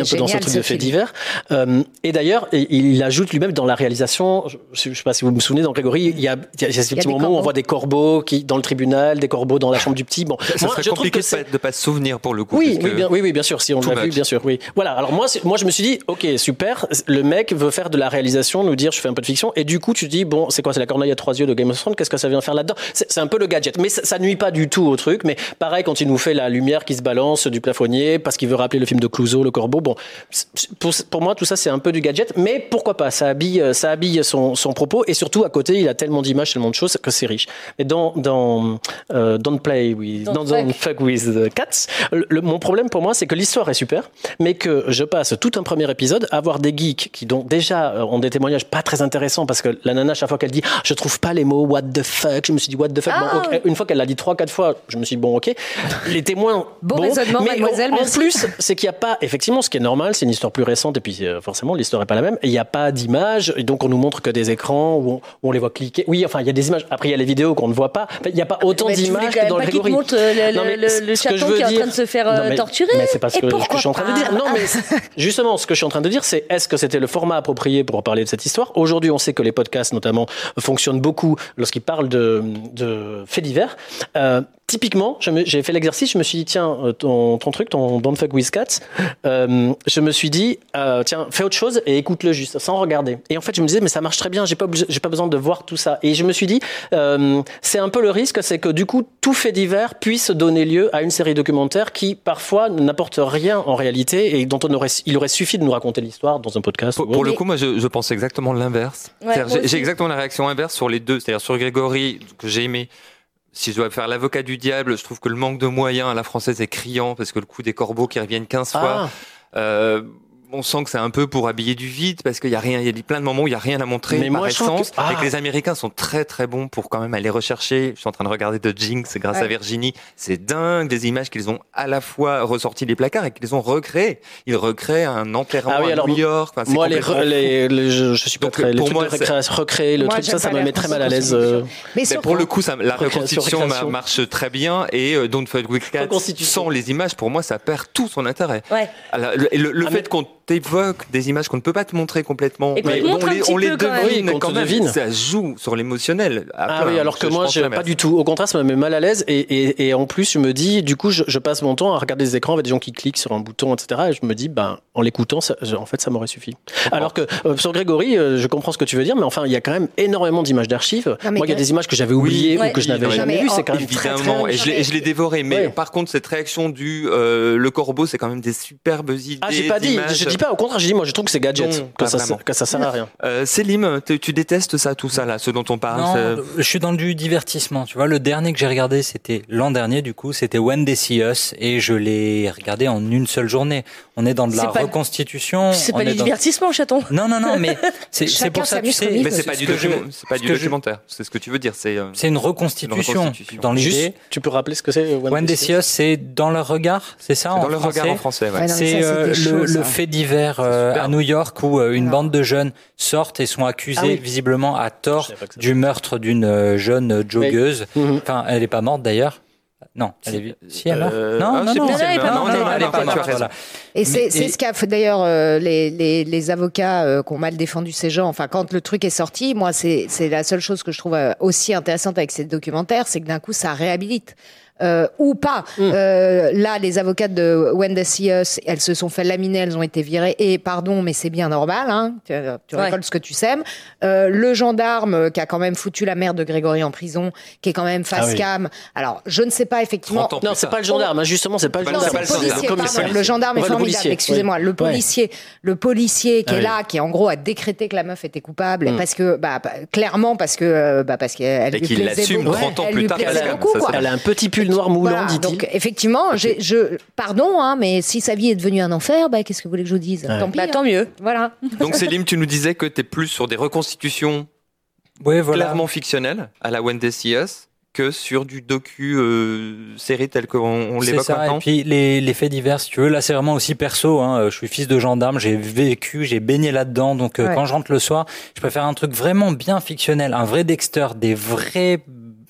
peu dans ce truc de faits divers. Euh, et d'ailleurs, il ajoute lui-même dans la réalisation, je ne sais pas si vous me souvenez, dans Grégory, il y a, il y a ces petits moments où on voit des corbeaux qui, dans le tribunal, des corbeaux dans la chambre du petit. Bon, ça moi, serait je compliqué trouve que de ne pas se souvenir pour le coup. Oui, oui, bien, oui, oui, bien sûr, si on l'a vu, bien sûr, oui. Voilà, alors moi, moi, je me suis dit, ok, super, le mec veut faire de la réalisation, nous dire, je fais un peu de fiction, et du coup, tu te dis, bon, c'est quoi, c'est la corneille à trois yeux de Game of Thrones, qu'est-ce que ça vient faire là-dedans? C'est, c'est un peu le gadget, mais ça, ça nuit pas du tout au truc, mais pareil, quand il nous fait la lumière qui se balance du plafonnier, parce qu'il veut rappeler le film de Clouseau, Le Corbeau, bon, pour, pour moi, tout ça, c'est un peu du gadget, mais pourquoi pas, ça habille, ça habille son, son propos, et surtout, à côté, il a tellement d'images, tellement de choses, que c'est riche. Mais dans, dans, euh, Don't Play with, Don't dans, Don't Fuck with the Cats, le, le, mon problème pour moi, c'est que l'histoire est super, mais que je passe tout un premier épisode à voir des geeks qui, donc, déjà, ont des témoignages pas très intéressants, parce que la nana, chaque fois qu'elle dit, ah, je trouve pas les mots what the fuck, je me suis dit what the fuck, ah. bon, okay. Une fois qu'elle l'a dit trois, quatre fois, je me suis dit, bon, ok, les témoins, bon, bon raisonnement, mais mademoiselle, en, en merci. plus, c'est qu'il n'y a pas, effectivement, ce qui est normal, c'est une histoire plus récente, et puis euh, forcément, l'histoire n'est pas la même, et il n'y a pas d'images, et donc on nous montre que des écrans où on, où on les voit cliquer. Oui, enfin, il y a des images, après il y a les vidéos qu'on ne voit pas, il n'y a pas autant mais d'images que dans le Grégory. Tu voulais quand même pas qu'il te montre le, le, le, le chaton qui est en train de se faire non, mais, torturer. Mais c'est pas ce que, ce que je suis en train de dire. pas Non, mais justement, ce que je suis en train de dire, c'est est-ce que c'était le format approprié pour parler de cette histoire? Aujourd'hui, on sait que les podcasts, notamment, fonctionnent beaucoup lorsqu'ils parlent de, de faits divers. Euh, Typiquement, je me, j'ai fait l'exercice, je me suis dit, tiens, ton, ton truc, ton Don't Fuck With Cats, euh, je me suis dit, euh, tiens, fais autre chose et écoute-le juste, sans regarder. Et en fait, je me disais, mais ça marche très bien, j'ai pas, j'ai pas besoin de voir tout ça. Et je me suis dit, euh, c'est un peu le risque, c'est que du coup, tout fait divers puisse donner lieu à une série documentaire qui, parfois, n'apporte rien en réalité et dont on aurait, il aurait suffi de nous raconter l'histoire dans un podcast. Pour, pour le coup, moi, je, je pense exactement l'inverse. Ouais, j'ai, j'ai exactement la réaction inverse sur les deux, c'est-à-dire sur Grégory, que j'ai aimé. Si je dois faire l'avocat du diable, je trouve que le manque de moyens à la française est criant parce que le coup des corbeaux qui reviennent quinze ah. fois, euh, on sent que c'est un peu pour habiller du vide parce qu'il y a rien, il y a plein de moments où il y a rien à montrer mais par moi, essence. Que... Ah. Et que les Américains sont très très bons pour quand même aller rechercher. Je suis en train de regarder The Jinx grâce ouais. à Virginie. C'est dingue des images qu'ils ont à la fois ressorties des placards et qu'ils ont recréées. Ils recréent un enterrement ah oui, à alors, New York. Enfin, moi, les, les, les, je, je suis pas Donc, très. Le pour truc moi, de recréer, recréer le moi, truc, ça, ça me met très mal à l'aise. Mais, mais pour le coup, ça, la reconstitution marche très bien et euh, Don't Fuck With Cats sans les images, pour moi, ça perd tout son intérêt. Ouais. Alors, le, le, le ah, fait mais... qu'on t'évoque des images qu'on ne peut pas te montrer complètement, et mais on, on les, on les devine oui, quand même. Devine. Ça joue sur l'émotionnel. Ah oui, alors que je, moi, je pas du tout. Au contraire, ça me met mal à l'aise. Et, et, et en plus, je me dis, du coup, je, je passe mon temps à regarder des écrans avec des gens qui cliquent sur un bouton, et cetera. Et je me dis, ben, en l'écoutant, ça, en fait, ça m'aurait suffi. Alors que euh, sur Grégory, euh, je comprends ce que tu veux dire, mais enfin, il y a quand même énormément d'images d'archives. Non, moi, il y a des images que j'avais oubliées oui, ou ouais. que je n'avais jamais vues. C'est quand même évidemment. Très, très et je l'ai dévoré. Mais ouais. par contre, cette réaction du euh, le corbeau, c'est quand même des superbes idées. Ah, j'ai pas dit. Je dis pas. Au contraire, je dis moi, je trouve que c'est gadget, non, que, ça, que ça sert à rien. Euh, Célim, tu détestes ça, tout ça là, ce dont on parle? Non, c'est... je suis dans du divertissement. Tu vois, le dernier que j'ai regardé, c'était l'an dernier, du coup, c'était When They See Us, et je l'ai regardé en une seule journée. On est dans de la c'est pas... reconstitution. C'est on pas du dans... divertissement, chaton. Non, non, non, mais c'est, c'est pour ça que tu sais. Mais c'est pas du, docu... je... c'est pas du documentaire. Je... C'est ce que tu veux dire. C'est, euh... c'est une reconstitution. Une reconstitution. Dans l'idée. Juste, tu peux rappeler ce que c'est When, When They See Us, c'est dans leur regard, c'est ça? C'est en dans leur français. regard en français. Ouais. Ouais, c'est euh, le, chaud, le fait divers euh, à New York où euh, une non. bande de jeunes sortent et sont accusés ah oui. visiblement à tort du meurtre d'une euh, jeune joggeuse. Oui. Mm-hmm. Enfin, elle n'est pas morte d'ailleurs. Non, elle est... si elle est morte. Euh... Non, ah, non, non, non, elle n'est pas morte. Elle n'est pas morte. Voilà. Et c'est, Mais, c'est et... ce qu'a fait d'ailleurs euh, les, les, les avocats euh, qui ont mal défendu ces gens. Enfin, quand le truc est sorti, moi, c'est, c'est la seule chose que je trouve euh, aussi intéressante avec ces documentaires, c'est que d'un coup, ça réhabilite. Euh, ou pas. Mm. Euh, là, les avocates de When They See Us, elles se sont fait laminer, elles ont été virées. Et pardon, mais c'est bien normal. Hein, tu tu ouais. récoltes ce que tu sèmes. Euh, le gendarme qui a quand même foutu la mère de Grégory en prison, qui est quand même face ah oui. cam. Alors, je ne sais pas effectivement. Non, c'est pas le gendarme. Hein, justement, c'est pas le non, gendarme. C'est le policier. Pardon, policier. Le gendarme est formidable. Policier. Excusez-moi. Oui. Le policier, ouais. le policier qui ah est oui. là, qui en gros a décrété que la meuf était coupable, mm. parce que, bah, clairement, parce que, bah, parce qu'elle lui plaisait l'assume trente ans plus tard. Elle a un petit pull noir moulant, voilà, dit-il. Donc effectivement, j'ai, je, pardon, hein, mais si sa vie est devenue un enfer, bah, qu'est-ce que vous voulez que je vous dise? Ouais. Tant pis, bah, tant mieux. Voilà. Donc Célim, tu nous disais que t'es plus sur des reconstitutions ouais, voilà. clairement fictionnelles à la When They See Us que sur du docu euh, série tel qu'on on l'évoque ça, maintenant. Et puis les, les faits divers, si tu veux, là c'est vraiment aussi perso. Hein. Je suis fils de gendarme, j'ai vécu, j'ai baigné là-dedans. Donc ouais. euh, quand je rentre le soir, je préfère un truc vraiment bien fictionnel, un vrai Dexter, des vrais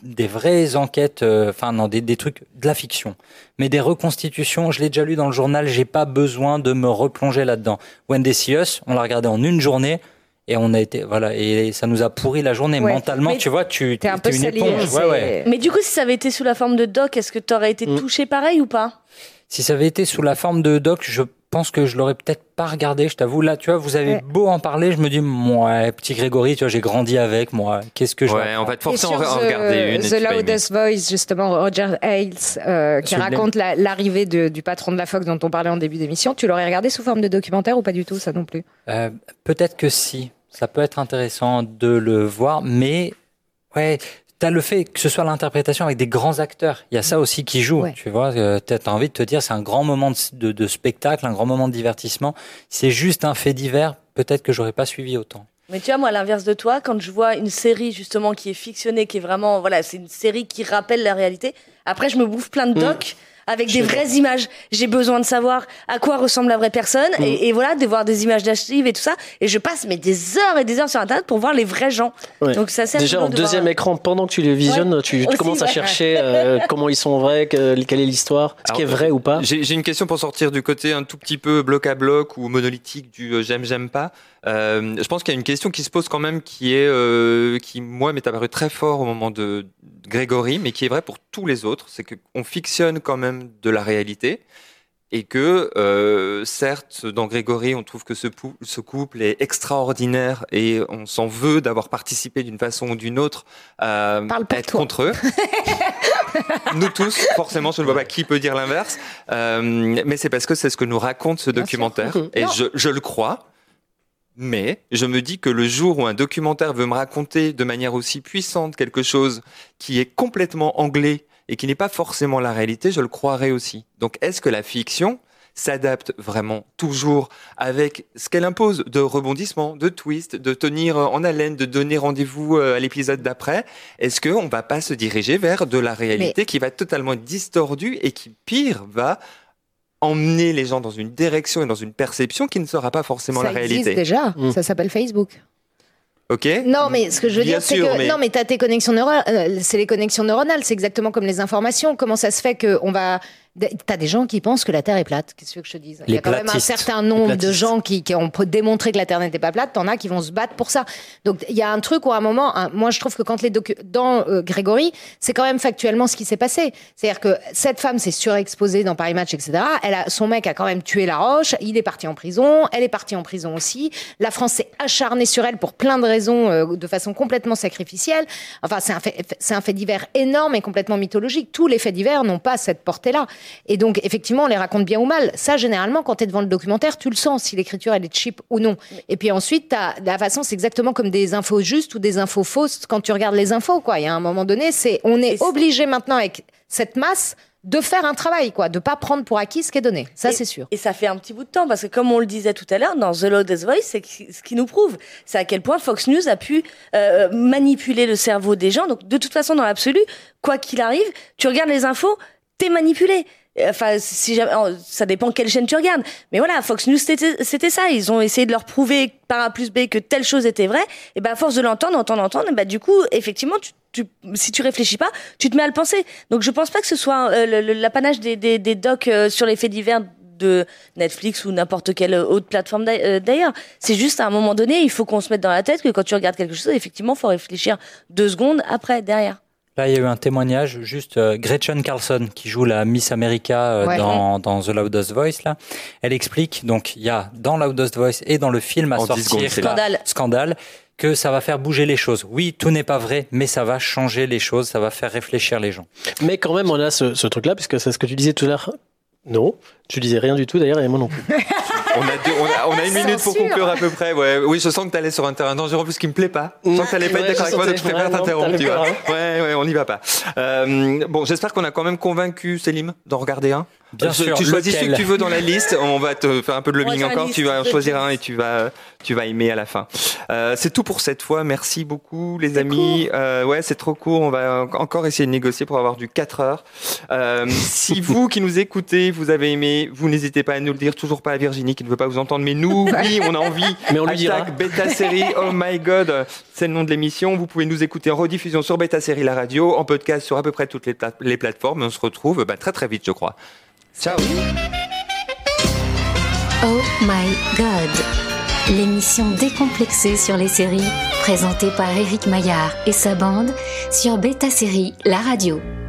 des vraies enquêtes, enfin euh, non, des, des trucs de la fiction. Mais des reconstitutions, je l'ai déjà lu dans le journal, j'ai pas besoin de me replonger là-dedans. When They See Us, on l'a regardé en une journée. Et on a été, voilà, et ça nous a pourri la journée. Ouais. Mentalement, mais tu vois, tu t'es un peu une salié, éponge. Ouais, ouais. Mais du coup, si ça avait été sous la forme de doc, est-ce que t'aurais été mmh. touché pareil ou pas? Si ça avait été sous la forme de doc, je pense que je l'aurais peut-être pas regardé. Je t'avoue, là, tu vois, vous avez ouais. beau en parler, je me dis, moi, petit Grégory, tu vois, j'ai grandi avec, moi, qu'est-ce que je. Ouais, en fait, forcément, on va en regarder une. The Loudest Voice, justement, Roger Ailes, euh, qui raconte la, l'arrivée de, du patron de la Fox dont on parlait en début d'émission. Tu l'aurais regardé sous forme de documentaire ou pas du tout, ça non plus? euh, Peut-être que si. Ça peut être intéressant de le voir, mais ouais. T'as le fait que ce soit l'interprétation avec des grands acteurs. Il y a ça aussi qui joue, ouais. tu vois. Euh, t'as envie de te dire, c'est un grand moment de, de, de spectacle, un grand moment de divertissement. C'est juste un fait divers, peut-être que j'aurais pas suivi autant. Mais tu vois, moi, à l'inverse de toi, quand je vois une série, justement, qui est fictionnée, qui est vraiment, voilà, c'est une série qui rappelle la réalité. Après, je me bouffe plein de docs. Mmh. Avec des vraies images. J'ai besoin de savoir à quoi ressemble la vraie personne mmh. et, et voilà, de voir des images d'archives et tout ça. Et je passe mais des heures et des heures sur Internet pour voir les vrais gens. Ouais. Donc ça sert. Déjà en de deuxième voir... écran, pendant que tu les visionnes, ouais. tu, tu Aussi, commences ouais. à chercher euh, comment ils sont vrais, que, quelle est l'histoire, ce Alors, qui est vrai ou pas. J'ai, j'ai une question pour sortir du côté un tout petit peu bloc à bloc ou monolithique du euh, j'aime j'aime pas. Euh, je pense qu'il y a une question qui se pose quand même, qui est euh, qui moi m'est apparue très fort au moment de Grégory, mais qui est vrai pour tous les autres, c'est qu'on fictionne quand même de la réalité et que euh, certes dans Grégory on trouve que ce, pou- ce couple est extraordinaire et on s'en veut d'avoir participé d'une façon ou d'une autre à être toi. contre eux. Nous tous, forcément, je ne vois pas qui peut dire l'inverse, euh, mais c'est parce que c'est ce que nous raconte ce Bien documentaire sûr. et je, je le crois. Mais je me dis que le jour où un documentaire veut me raconter de manière aussi puissante quelque chose qui est complètement anglais et qui n'est pas forcément la réalité, je le croirais aussi. Donc est-ce que la fiction s'adapte vraiment toujours avec ce qu'elle impose de rebondissements, de twists, de tenir en haleine, de donner rendez-vous à l'épisode d'après? Est-ce qu'on ne va pas se diriger vers de la réalité Mais... qui va totalement être distordue et qui, pire, va emmener les gens dans une direction et dans une perception qui ne sera pas forcément ça la réalité. Ça existe déjà, mmh. ça s'appelle Facebook. Ok. Non, mais ce que je veux Bien dire, c'est sûr, que mais... non, mais t'as tes connexions neuronales. Euh, c'est les connexions neuronales. C'est exactement comme les informations. Comment ça se fait que on va T'as des gens qui pensent que la Terre est plate. Qu'est-ce que je te dise? Il y a quand même un certain nombre de gens qui, qui ont démontré que la Terre n'était pas plate. T'en as qui vont se battre pour ça. Donc il y a un truc où à un moment, un, moi je trouve que quand les docu- dans euh, Grégory, c'est quand même factuellement ce qui s'est passé. C'est-à-dire que cette femme s'est surexposée dans Paris Match, et cetera. Elle a, son mec a quand même tué la Roche. Il est parti en prison. Elle est partie en prison aussi. La France s'est acharnée sur elle pour plein de raisons, euh, de façon complètement sacrificielle. Enfin, c'est un fait, c'est un fait divers énorme et complètement mythologique. Tous les faits divers n'ont pas cette portée-là. Et donc, effectivement, on les raconte bien ou mal. Ça, généralement, quand tu es devant le documentaire, tu le sens, si l'écriture, elle est cheap ou non. Et puis ensuite, t'as, la façon, c'est exactement comme des infos justes ou des infos fausses quand tu regardes les infos, quoi. Il y a un moment donné, c'est, on est obligé maintenant, avec cette masse, de faire un travail, quoi, de pas prendre pour acquis ce qui est donné. Ça, et, c'est sûr. Et ça fait un petit bout de temps, parce que comme on le disait tout à l'heure, dans The Loudest Voice, c'est ce qui nous prouve, c'est à quel point Fox News a pu euh, manipuler le cerveau des gens. Donc, de toute façon, dans l'absolu, quoi qu'il arrive, tu regardes les infos, t'es manipulé. Enfin, si jamais, ça dépend quelle chaîne tu regardes. Mais voilà, Fox News, c'était, c'était ça. Ils ont essayé de leur prouver par A plus B que telle chose était vraie. Et ben, à force de l'entendre, entendre, entendre, et ben, du coup, effectivement, tu, tu, si tu réfléchis pas, tu te mets à le penser. Donc, je pense pas que ce soit euh, le, l'apanage des, des, des docs euh, sur les faits divers de Netflix ou n'importe quelle autre plateforme d'ailleurs. C'est juste à un moment donné, il faut qu'on se mette dans la tête que quand tu regardes quelque chose, effectivement, faut réfléchir deux secondes après, derrière. Là, il y a eu un témoignage, juste euh, Gretchen Carlson, qui joue la Miss America euh, ouais. dans, dans The Loudest Voice. Là, elle explique, donc il y a dans Loudest Voice et dans le film à en sortir, secondes, Scandale. Scandale, que ça va faire bouger les choses. Oui, tout n'est pas vrai, mais ça va changer les choses, ça va faire réfléchir les gens. Mais quand même, on a ce, ce truc-là, puisque c'est ce que tu disais tout à l'heure. Non, tu disais rien du tout d'ailleurs, et moi non plus. On a, deux, on a, on a une minute pour conclure à peu près. Ouais. Oui, je sens que tu allais sur un terrain dangereux, en plus qui me plaît pas. Je sens que tu n'allais pas ouais, être d'accord avec moi, donc je préfère t'interrompre. Tu vois. Hein. Ouais, ouais, on n'y va pas. Euh, bon, j'espère qu'on a quand même convaincu Célim d'en regarder un. Bien sûr, tu choisis lequel celui que tu veux dans la liste. On va te faire un peu de On lobbying va faire une encore. Tu liste vas en de choisir dix. un et tu vas, tu vas aimer à la fin. Euh, c'est tout pour cette fois. Merci beaucoup, les C'est amis. Euh, ouais, c'est trop court. On va en- encore essayer de négocier pour avoir du quatre heures. Euh, si vous qui nous écoutez, vous avez aimé, vous n'hésitez pas à nous le dire. Toujours pas à Virginie qui ne veut pas vous entendre, mais nous, oui, on a envie. Mais on lui dira. Hashtag Beta Série. Oh my God, c'est le nom de l'émission. Vous pouvez nous écouter en rediffusion sur Beta Série la radio, en podcast sur à peu près toutes les, pla- les plateformes. Et on se retrouve bah, très très vite, je crois. Ciao. Oh My God, l'émission décomplexée sur les séries, présentée par Éric Maillard et sa bande sur Beta Série, la radio.